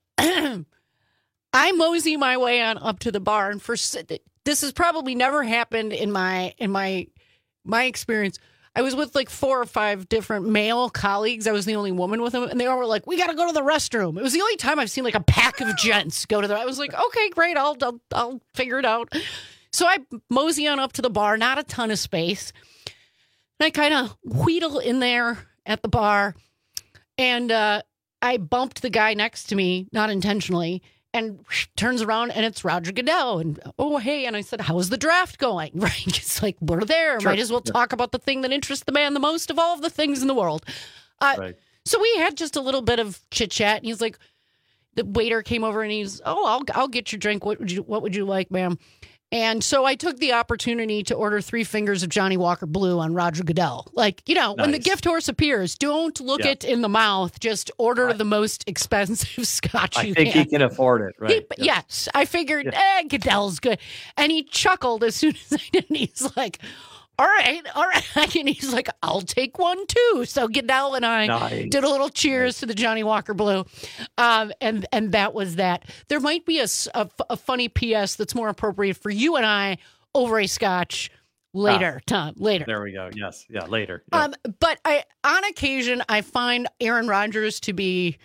I mosey my way on up to the bar, and for this has probably never happened in my in my my experience. I was with like four or five different male colleagues. I was the only woman with them. And they all were like, we got to go to the restroom. It was the only time I've seen like a pack of gents go to the, I was like, okay, great. I'll, I'll, I'll figure it out. So I mosey on up to the bar, not a ton of space. And I kind of wheedle in there at the bar. And uh, I bumped the guy next to me, not intentionally, and whoosh, turns around and it's Roger Goodell. And, oh, hey. And I said, how is the draft going? Right. It's like, we're there. Sure. Might as well yeah. talk about the thing that interests the man the most of all of the things in the world. Uh, right. So we had just a little bit of chit chat. And he's like, the waiter came over and he's, oh, I'll, I'll get your drink. What would you, what would you like, ma'am? And so I took the opportunity to order three fingers of Johnny Walker Blue on Roger Goodell. Like, you know, nice. When the gift horse appears, don't look yeah. it in the mouth. Just order I, the most expensive scotch I you think can. he can afford it, right? He, yeah. Yes. I figured, yeah. eh, Goodell's good. And he chuckled as soon as I did. And he's like, all right, all right. And he's like, I'll take one too. So Goodell and I nice. did a little cheers nice. to the Johnny Walker Blue. Um, and, and that was that. There might be a, a, a funny P S that's more appropriate for you and I over a scotch later, ah, Tom, later. There we go. Yes. Yeah, later. Yeah. Um, but I, on occasion, I find Aaron Rodgers to be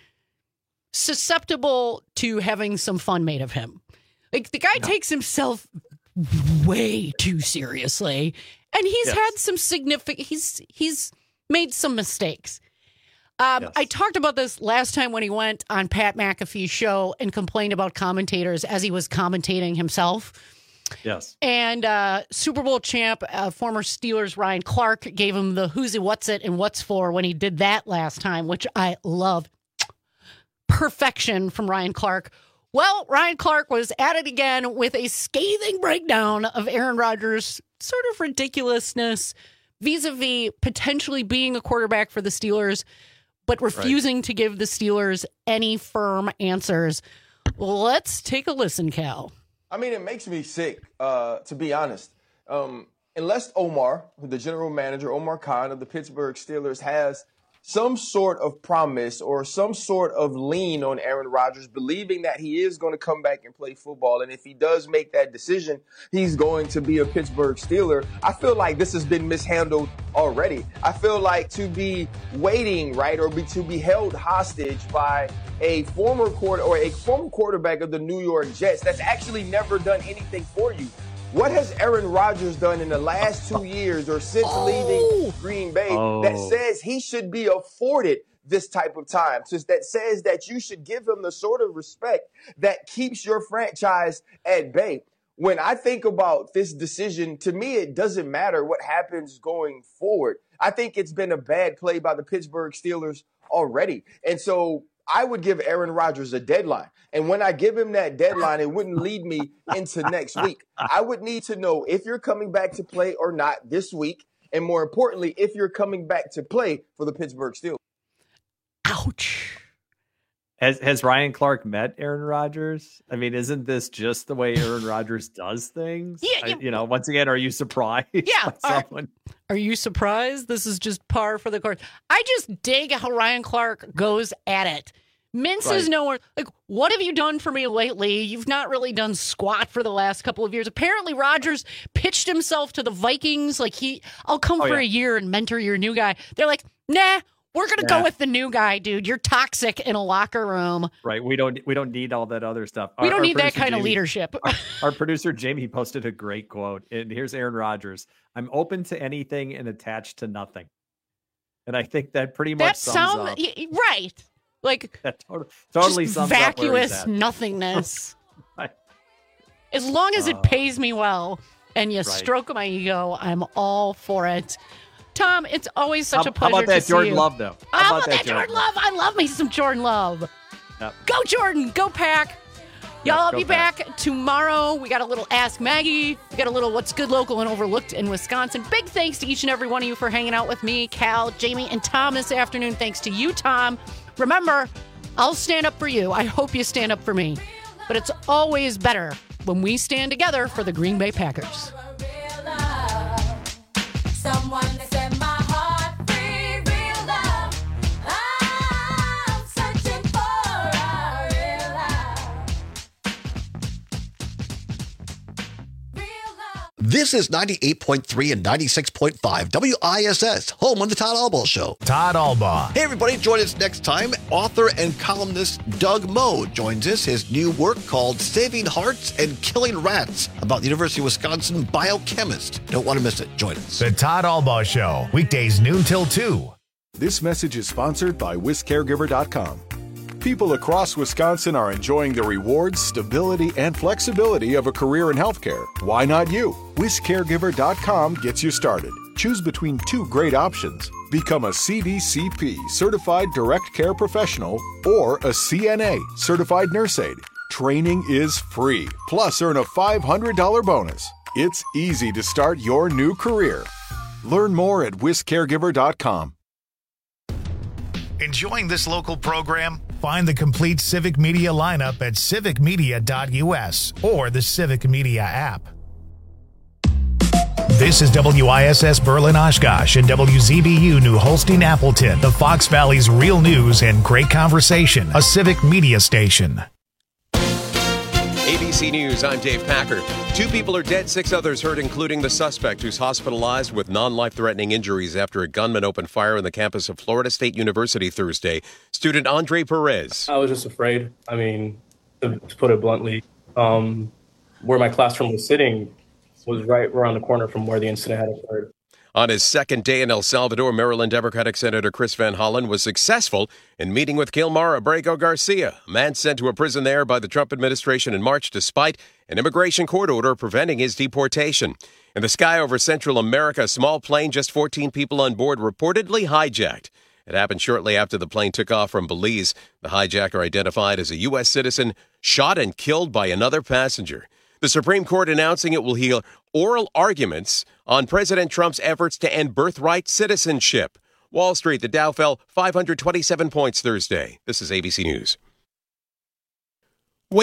susceptible to having some fun made of him. Like, the guy no. takes himself way too seriously. And he's yes. had some significant, he's he's made some mistakes. Um, yes. I talked about this last time when he went on Pat McAfee's show and complained about commentators as he was commentating himself. Yes. And uh, Super Bowl champ, uh, former Steelers Ryan Clark, gave him the who's it, what's it, and what's for when he did that last time, which I love. Perfection from Ryan Clark. Well, Ryan Clark was at it again with a scathing breakdown of Aaron Rodgers' sort of ridiculousness vis-a-vis potentially being a quarterback for the Steelers, but refusing right. to give the Steelers any firm answers. Let's take a listen, Cal. I mean, it makes me sick, uh, to be honest. Um, unless Omar, the general manager, Omar Khan of the Pittsburgh Steelers, has some sort of promise or some sort of lean on Aaron Rodgers, believing that he is going to come back and play football. And if he does make that decision, he's going to be a Pittsburgh Steeler. I feel like this has been mishandled already. I feel like to be waiting, right, or be to be held hostage by a former quarter or a former quarterback of the New York Jets that's actually never done anything for you. What has Aaron Rodgers done in the last two years or since oh. leaving Green Bay oh. that says he should be afforded this type of time? Just that says that you should give him the sort of respect that keeps your franchise at bay. When I think about this decision, to me, it doesn't matter what happens going forward. I think it's been a bad play by the Pittsburgh Steelers already. And so I would give Aaron Rodgers a deadline. And when I give him that deadline, it wouldn't lead me into next week. I would need to know if you're coming back to play or not this week. And more importantly, if you're coming back to play for the Pittsburgh Steelers. Ouch. Has has Ryan Clark met Aaron Rodgers? I mean, isn't this just the way Aaron Rodgers does things? Yeah, yeah. I, you know, once again, are you surprised? Yeah. Are, are you surprised? This is just par for the course. I just dig how Ryan Clark goes at it. Minces right. nowhere. Like, what have you done for me lately? You've not really done squat for the last couple of years. Apparently, Rodgers pitched himself to the Vikings. Like, he, I'll come oh, for yeah. a year and mentor your new guy. They're like, nah, we're going to yeah. go with the new guy, dude. You're toxic in a locker room. Right. We don't, we don't need all that other stuff. We our, don't our need that kind Jamie, of leadership. our, our producer, Jamie, posted a great quote. And here's Aaron Rodgers. I'm open to anything and attached to nothing. And I think that pretty much that sums sound, up. Right. Like, that totally, totally just sums vacuous up nothingness. Right. As long as it uh, pays me well and you right. stroke my ego, I'm all for it. Tom, it's always such how, a pleasure how about that to Jordan see you. Love, though? How, how about, about that Jordan, Jordan Love? I love me some Jordan Love. Yep. Go Jordan. Go Pack. Y'all, yep, I'll go be Pack. back tomorrow. We got a little Ask Maggie. We got a little What's Good Local and Overlooked in Wisconsin. Big thanks to each and every one of you for hanging out with me, Cal, Jamie, and Tom this afternoon. Thanks to you, Tom. Remember, I'll stand up for you. I hope you stand up for me. But it's always better when we stand together for the Green Bay Packers. Someone set my heart free, real love. I'm searching for a real love. Real love. This is ninety-eight point three and ninety-six point five W I S S, home of the Todd Albaugh Show. Todd Albaugh. Hey, everybody, join us next time. Author and columnist Doug Moe joins us. His new work called Saving Hearts and Killing Rats about the University of Wisconsin biochemist. Don't want to miss it. Join us. The Todd Albaugh Show, weekdays noon till two. This message is sponsored by Wis Caregiver dot com. People across Wisconsin are enjoying the rewards, stability, and flexibility of a career in healthcare. Why not you? Wis Caregiver dot com gets you started. Choose between two great options. Become a C D C P, Certified Direct Care Professional, or a C N A, Certified Nurse Aide. Training is free, plus earn a five hundred dollars bonus. It's easy to start your new career. Learn more at Wis Caregiver dot com. Enjoying this local program? Find the complete Civic Media lineup at civic media dot U S or the Civic Media app. This is W I S S Berlin Oshkosh and W Z B U New Holstein Appleton, the Fox Valley's real news and great conversation, a Civic Media station. A B C News, I'm Dave Packer. Two people are dead, six others hurt, including the suspect who's hospitalized with non-life-threatening injuries after a gunman opened fire on the campus of Florida State University Thursday. Student Andre Perez. I was just afraid. I mean, to, to put it bluntly, um, where my classroom was sitting was right around the corner from where the incident had occurred. On his second day in El Salvador, Maryland Democratic Senator Chris Van Hollen was successful in meeting with Gilmar Abrego Garcia, a man sent to a prison there by the Trump administration in March despite an immigration court order preventing his deportation. In the sky over Central America, a small plane, just fourteen people on board, reportedly hijacked. It happened shortly after the plane took off from Belize. The hijacker, identified as a U S citizen, shot and killed by another passenger. The Supreme Court announcing it will hear oral arguments on President Trump's efforts to end birthright citizenship. Wall Street, the Dow fell five hundred twenty-seven points Thursday. This is A B C News.